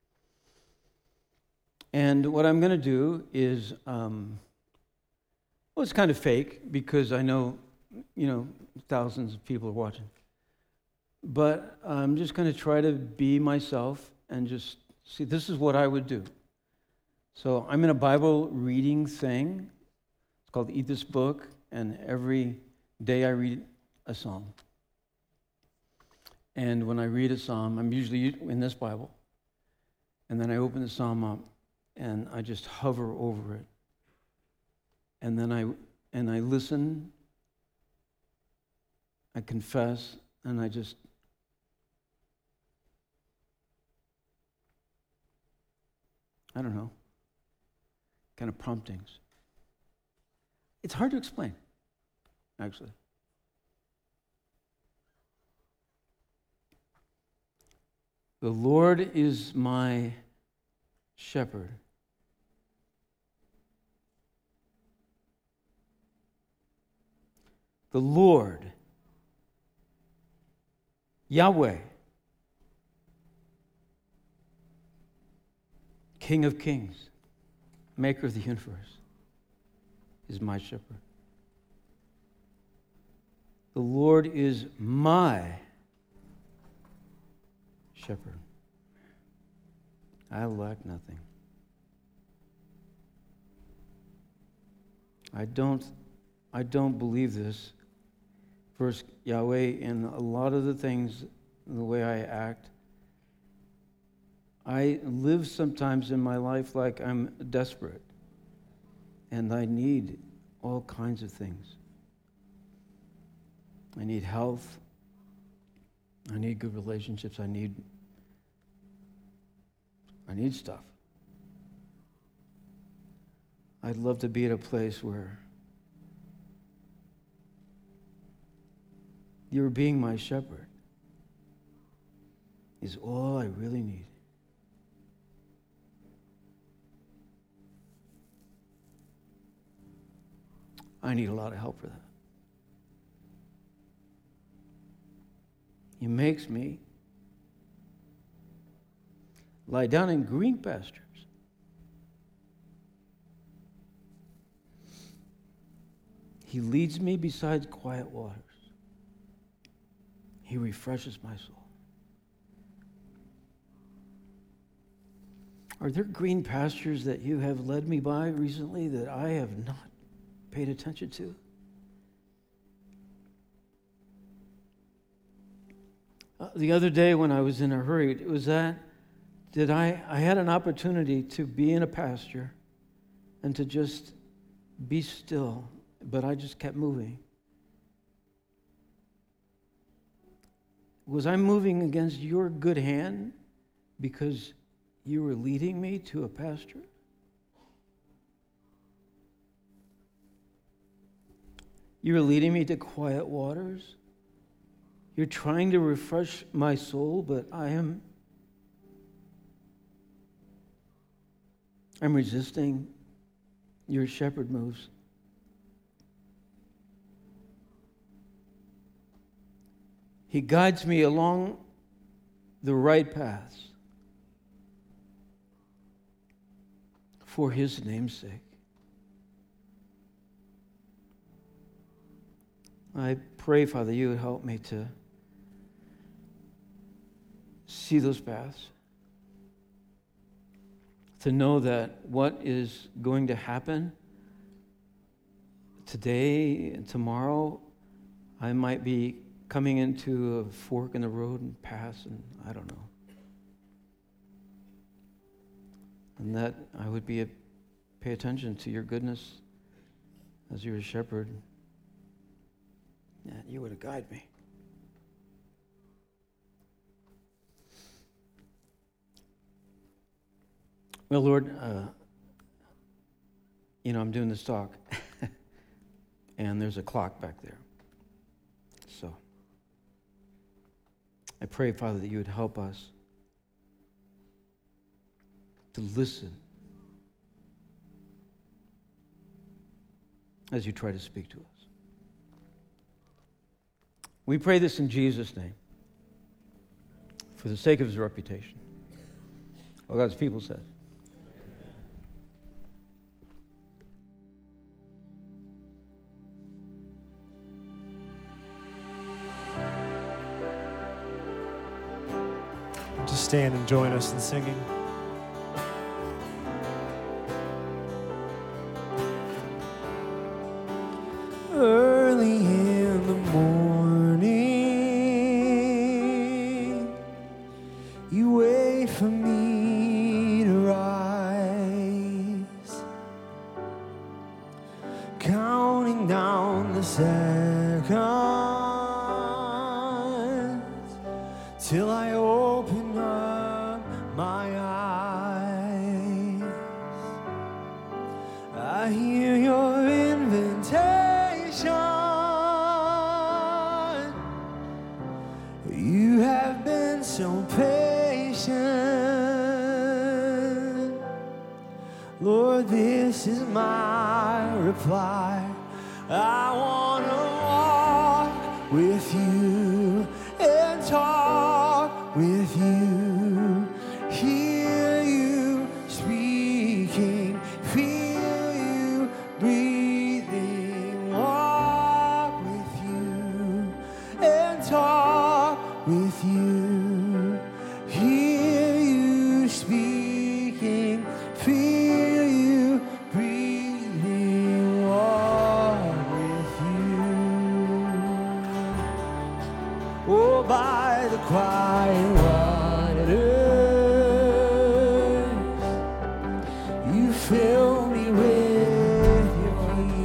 And what I'm going to do is, um, well, it's kind of fake because I know, you know, thousands of people are watching. But I'm just going to try to be myself and just see, this is what I would do. So I'm in a Bible reading thing. It's called Eat This Book, and every day I read a psalm. And when I read a psalm, I'm usually in this Bible, and then I open the psalm up, and I just hover over it. And then I and I listen, I confess, and I just I don't know, kind of promptings. It's hard to explain, actually. The Lord is my shepherd. The Lord, Yahweh, King of kings, maker of the universe, is my shepherd. The Lord is my shepherd. I lack nothing. I don't, I don't believe this verse, Yahweh, in a lot of the things, the way I act. I live sometimes in my life like I'm desperate, and I need all kinds of things. I need health. I need good relationships. I need, I need stuff. I'd love to be at a place where you're being my shepherd is all I really need. I need a lot of help for that. He makes me lie down in green pastures. He leads me beside quiet waters. He refreshes my soul. Are there green pastures that you have led me by recently that I have not paid attention to? Uh, the other day when I was in a hurry, it was that did I, I had an opportunity to be in a pasture and to just be still, but I just kept moving. Was I moving against your good hand because you were leading me to a pasture? You were leading me to quiet waters. You're trying to refresh my soul, but I am I'm resisting your shepherd moves. He guides me along the right paths for his name's sake. I pray, Father, you would help me to see those paths, to know that what is going to happen today and tomorrow, I might be coming into a fork in the road and pass, and I don't know. And that I would be pay attention to your goodness as you're a shepherd. Yeah, you would have guided me. Well, Lord, uh, you know, I'm doing this talk, and there's a clock back there. So I pray, Father, that you would help us to listen as you try to speak to us. We pray this in Jesus' name, for the sake of his reputation. All God's people said. Just stand and join us in singing. Early in the morning, you wait for me to rise, counting down the seconds till I open up my eyes. I hear your invitation. You have been so patient. Lord, this is my reply. I want to walk with you and talk with you, hear you speaking, feel you breathing, walk with you and talk with you, hear you speaking, feel you breathing, walk with you. Oh, by the quiet waters, you fill me with your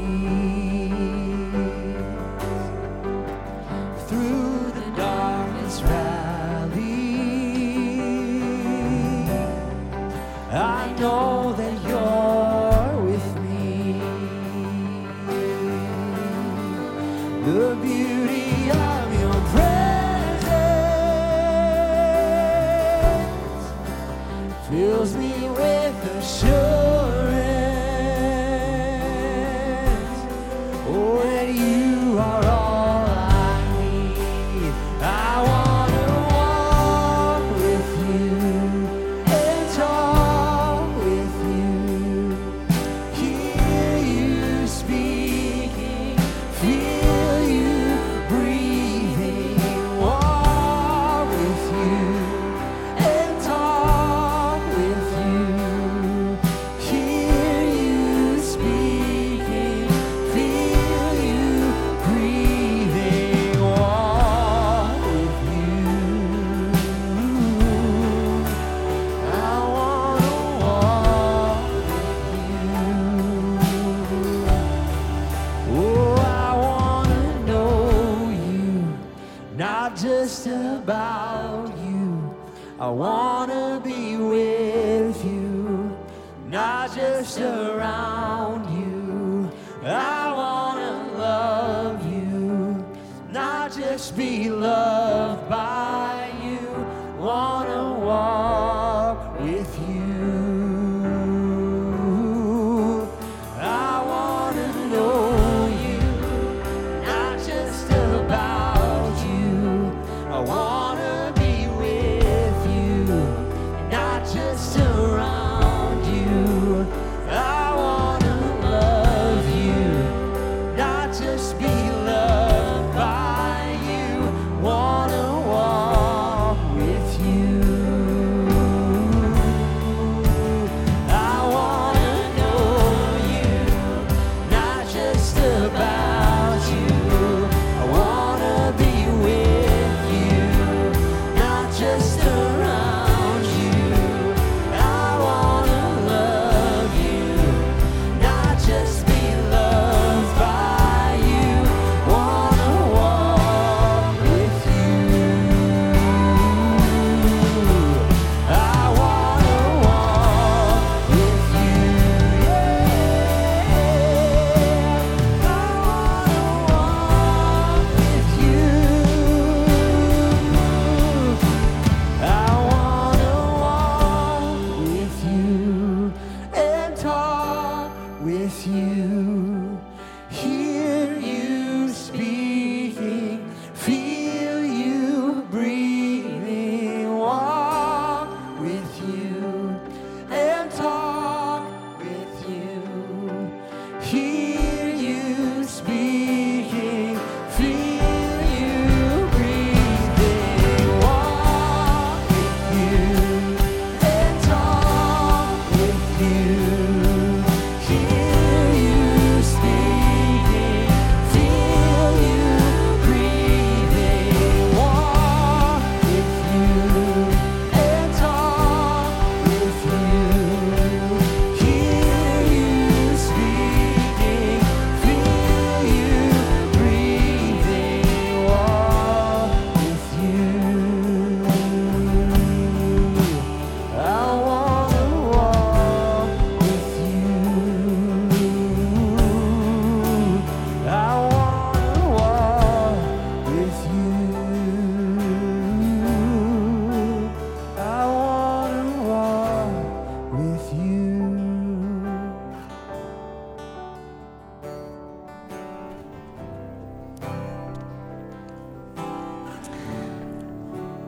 peace. Through the darkest valley, I know that you're with me. The beauty of your presence fills me with assurance. Oh, that you are all I need. I want to walk with you and talk with you, hear you speaking, feel you breathing, walk with you and talk with you, hear you speaking, feel you breathing, walk with you. I want to walk with you. Oh, I want to know you, not just about you. I want to be with you, not just around you. I want to love you, not just be loved by you. Want to walk with you. I want to know you, not just about you. I want to be with you, not just around you. I want to love you, not just be loved by you. Want to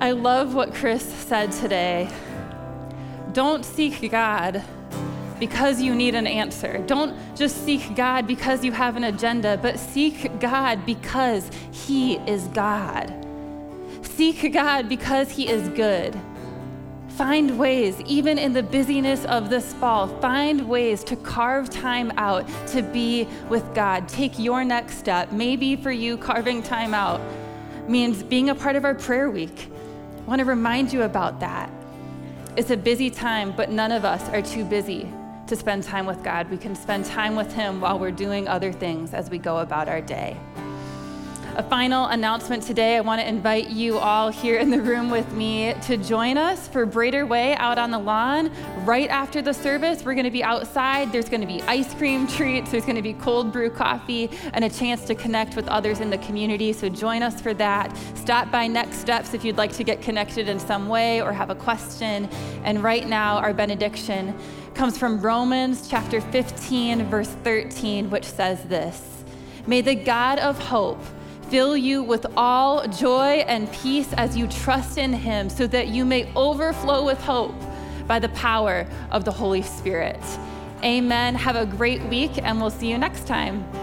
I love what Chris said today. Don't seek God because you need an answer. Don't just seek God because you have an agenda, but seek God because He is God. Seek God because He is good. Find ways, even in the busyness of this fall, find ways to carve time out to be with God. Take your next step. Maybe for you, carving time out means being a part of our prayer week. I want to remind you about that. It's a busy time, but none of us are too busy to spend time with God. We can spend time with Him while we're doing other things as we go about our day. A final announcement today. I want to invite you all here in the room with me to join us for Brader Way out on the lawn. Right after the service, we're going to be outside. There's going to be ice cream treats. There's going to be cold brew coffee and a chance to connect with others in the community. So join us for that. Stop by Next Steps if you'd like to get connected in some way or have a question. And right now, our benediction comes from Romans chapter fifteen, verse thirteen, which says this: May the God of hope fill you with all joy and peace as you trust in Him, so that you may overflow with hope by the power of the Holy Spirit. Amen. Have a great week, and we'll see you next time.